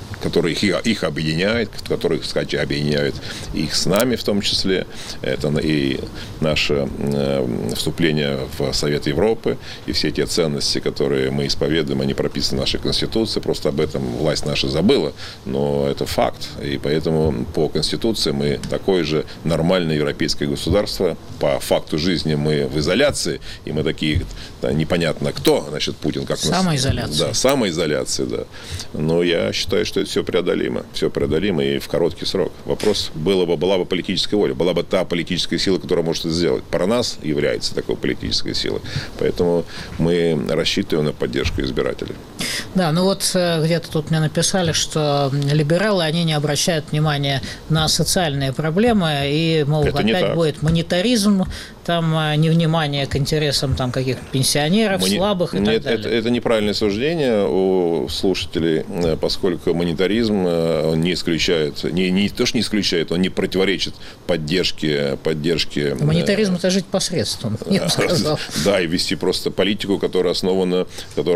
их объединяют, которые, кстати, объединяют их с нами в том числе. Это и наше вступление в Совет Европы, и все те ценности, которые мы исповедуем, они прописаны в нашей Конституции, просто об этом власть наша забыла, но это факт, и поэтому по Конституции мы такое же нормальное европейское государство, по факту жизни мы в изоляции, и мы такие, да, непонятно кто, значит, Путин как самоизоляция. Да, самоизоляция, да. Но я считаю, что это все преодолимо и в короткий срок. Вопрос, была бы политическая воля, была бы та политическая сила, которая может это сделать. Парнас является такой политической силой, поэтому мы рассчитываем на поддержку избирателей. Да, ну вот где-то тут мне написали, что либералы, они не обращают внимания на социальные проблемы, и, мол, это опять будет монетаризм, там невнимание к интересам там каких-то пенсионеров, слабых и так далее. Это неправильное суждение у слушателей, поскольку монетаризм он не исключает, не то, что не исключает, он не противоречит поддержке. Монетаризм – это жить посредством, я бы сказал. Да, и вести просто политику, которая основана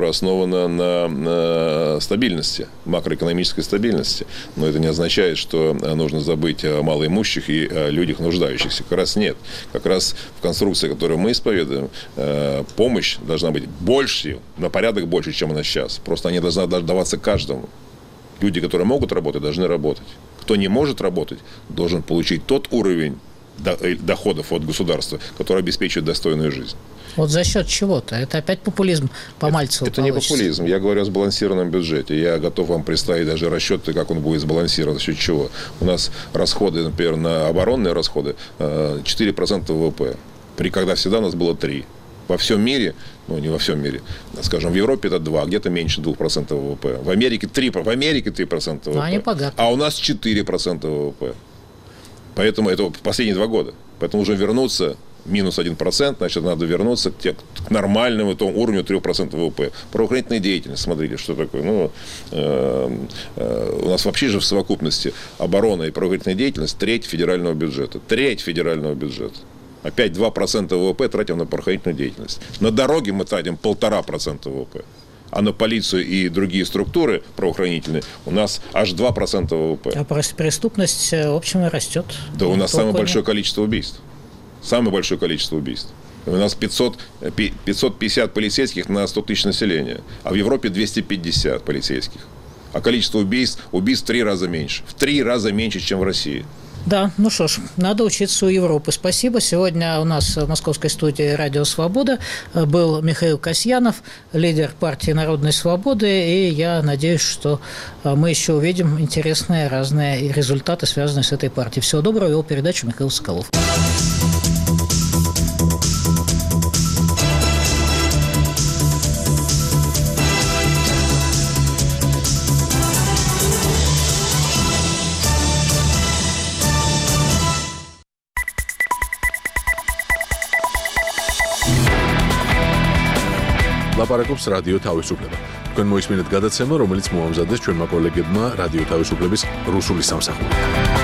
на стабильности, макроэкономической стабильности. Но это не означает, что нужно забыть о малоимущих и о людях нуждающихся. Как раз нет. Как раз в конструкции, которую мы исповедуем, помощь должна быть больше, на порядок больше, чем она сейчас. Просто она должна даваться каждому. Люди, которые могут работать, должны работать. Кто не может работать, должен получить тот уровень доходов от государства, которые обеспечивают достойную жизнь. Вот за счет чего-то. Это опять популизм по Мальцеву. Это не популизм. Я говорю о сбалансированном бюджете. Я готов вам представить даже расчеты, как он будет сбалансирован, за счет чего. У нас расходы, например, на оборонные расходы 4% ВВП. Когда всегда у нас было 3%. Во всем мире, ну не во всем мире, скажем, в Европе это 2%, где-то меньше 2% ВВП. В Америке 3% ВВП. Они богаты. А у нас 4% ВВП. Поэтому это последние 2 года. Поэтому нужно вернуться минус 1%, значит, надо вернуться к нормальному тому уровню 3% ВВП. Правоохранительная деятельность, смотрите, что такое. Ну, у нас вообще же в совокупности оборона и правоохранительная деятельность треть федерального бюджета. Треть федерального бюджета. Опять 2% ВВП тратим на правоохранительную деятельность. На дороги мы тратим 1,5% ВВП. А на полицию и другие структуры правоохранительные у нас аж 2% ВВП. А преступность, в общем, и растет. Да, у нас самое большое количество убийств. Самое большое количество убийств. У нас 550 полицейских на 100 тысяч населения, а в Европе 250 полицейских. А количество убийств в 3 раза меньше. В 3 раза меньше, чем в России. Да, ну что ж, надо учиться у Европы. Спасибо. Сегодня у нас в московской студии «Радио Свобода» был Михаил Касьянов, лидер партии «Народной свободы». И я надеюсь, что мы еще увидим интересные разные результаты, связанные с этой партией. Всего доброго. Вел передачу Михаил Соколов. ლაპარაკობს რადიო თავისუფლება. თქვენ მოისმინეთ გადაცემა, რომელიც მოამზადეს ჩვენმა კოლეგებმა რადიო თავისუფლების რუსული სამსახურიდან.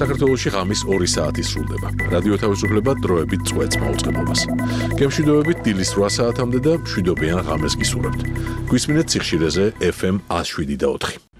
საქართველოში ღამის 2 საათი სრულდება. რადიო თავისუფლება დროებით წვეთს მაუწყებლობას. გემშვიდობებით დილის 8 საათამდე და მშვიდობიან ღამეს გისურვებთ. გვისმინეთ სიხშირეზე FM 107.4.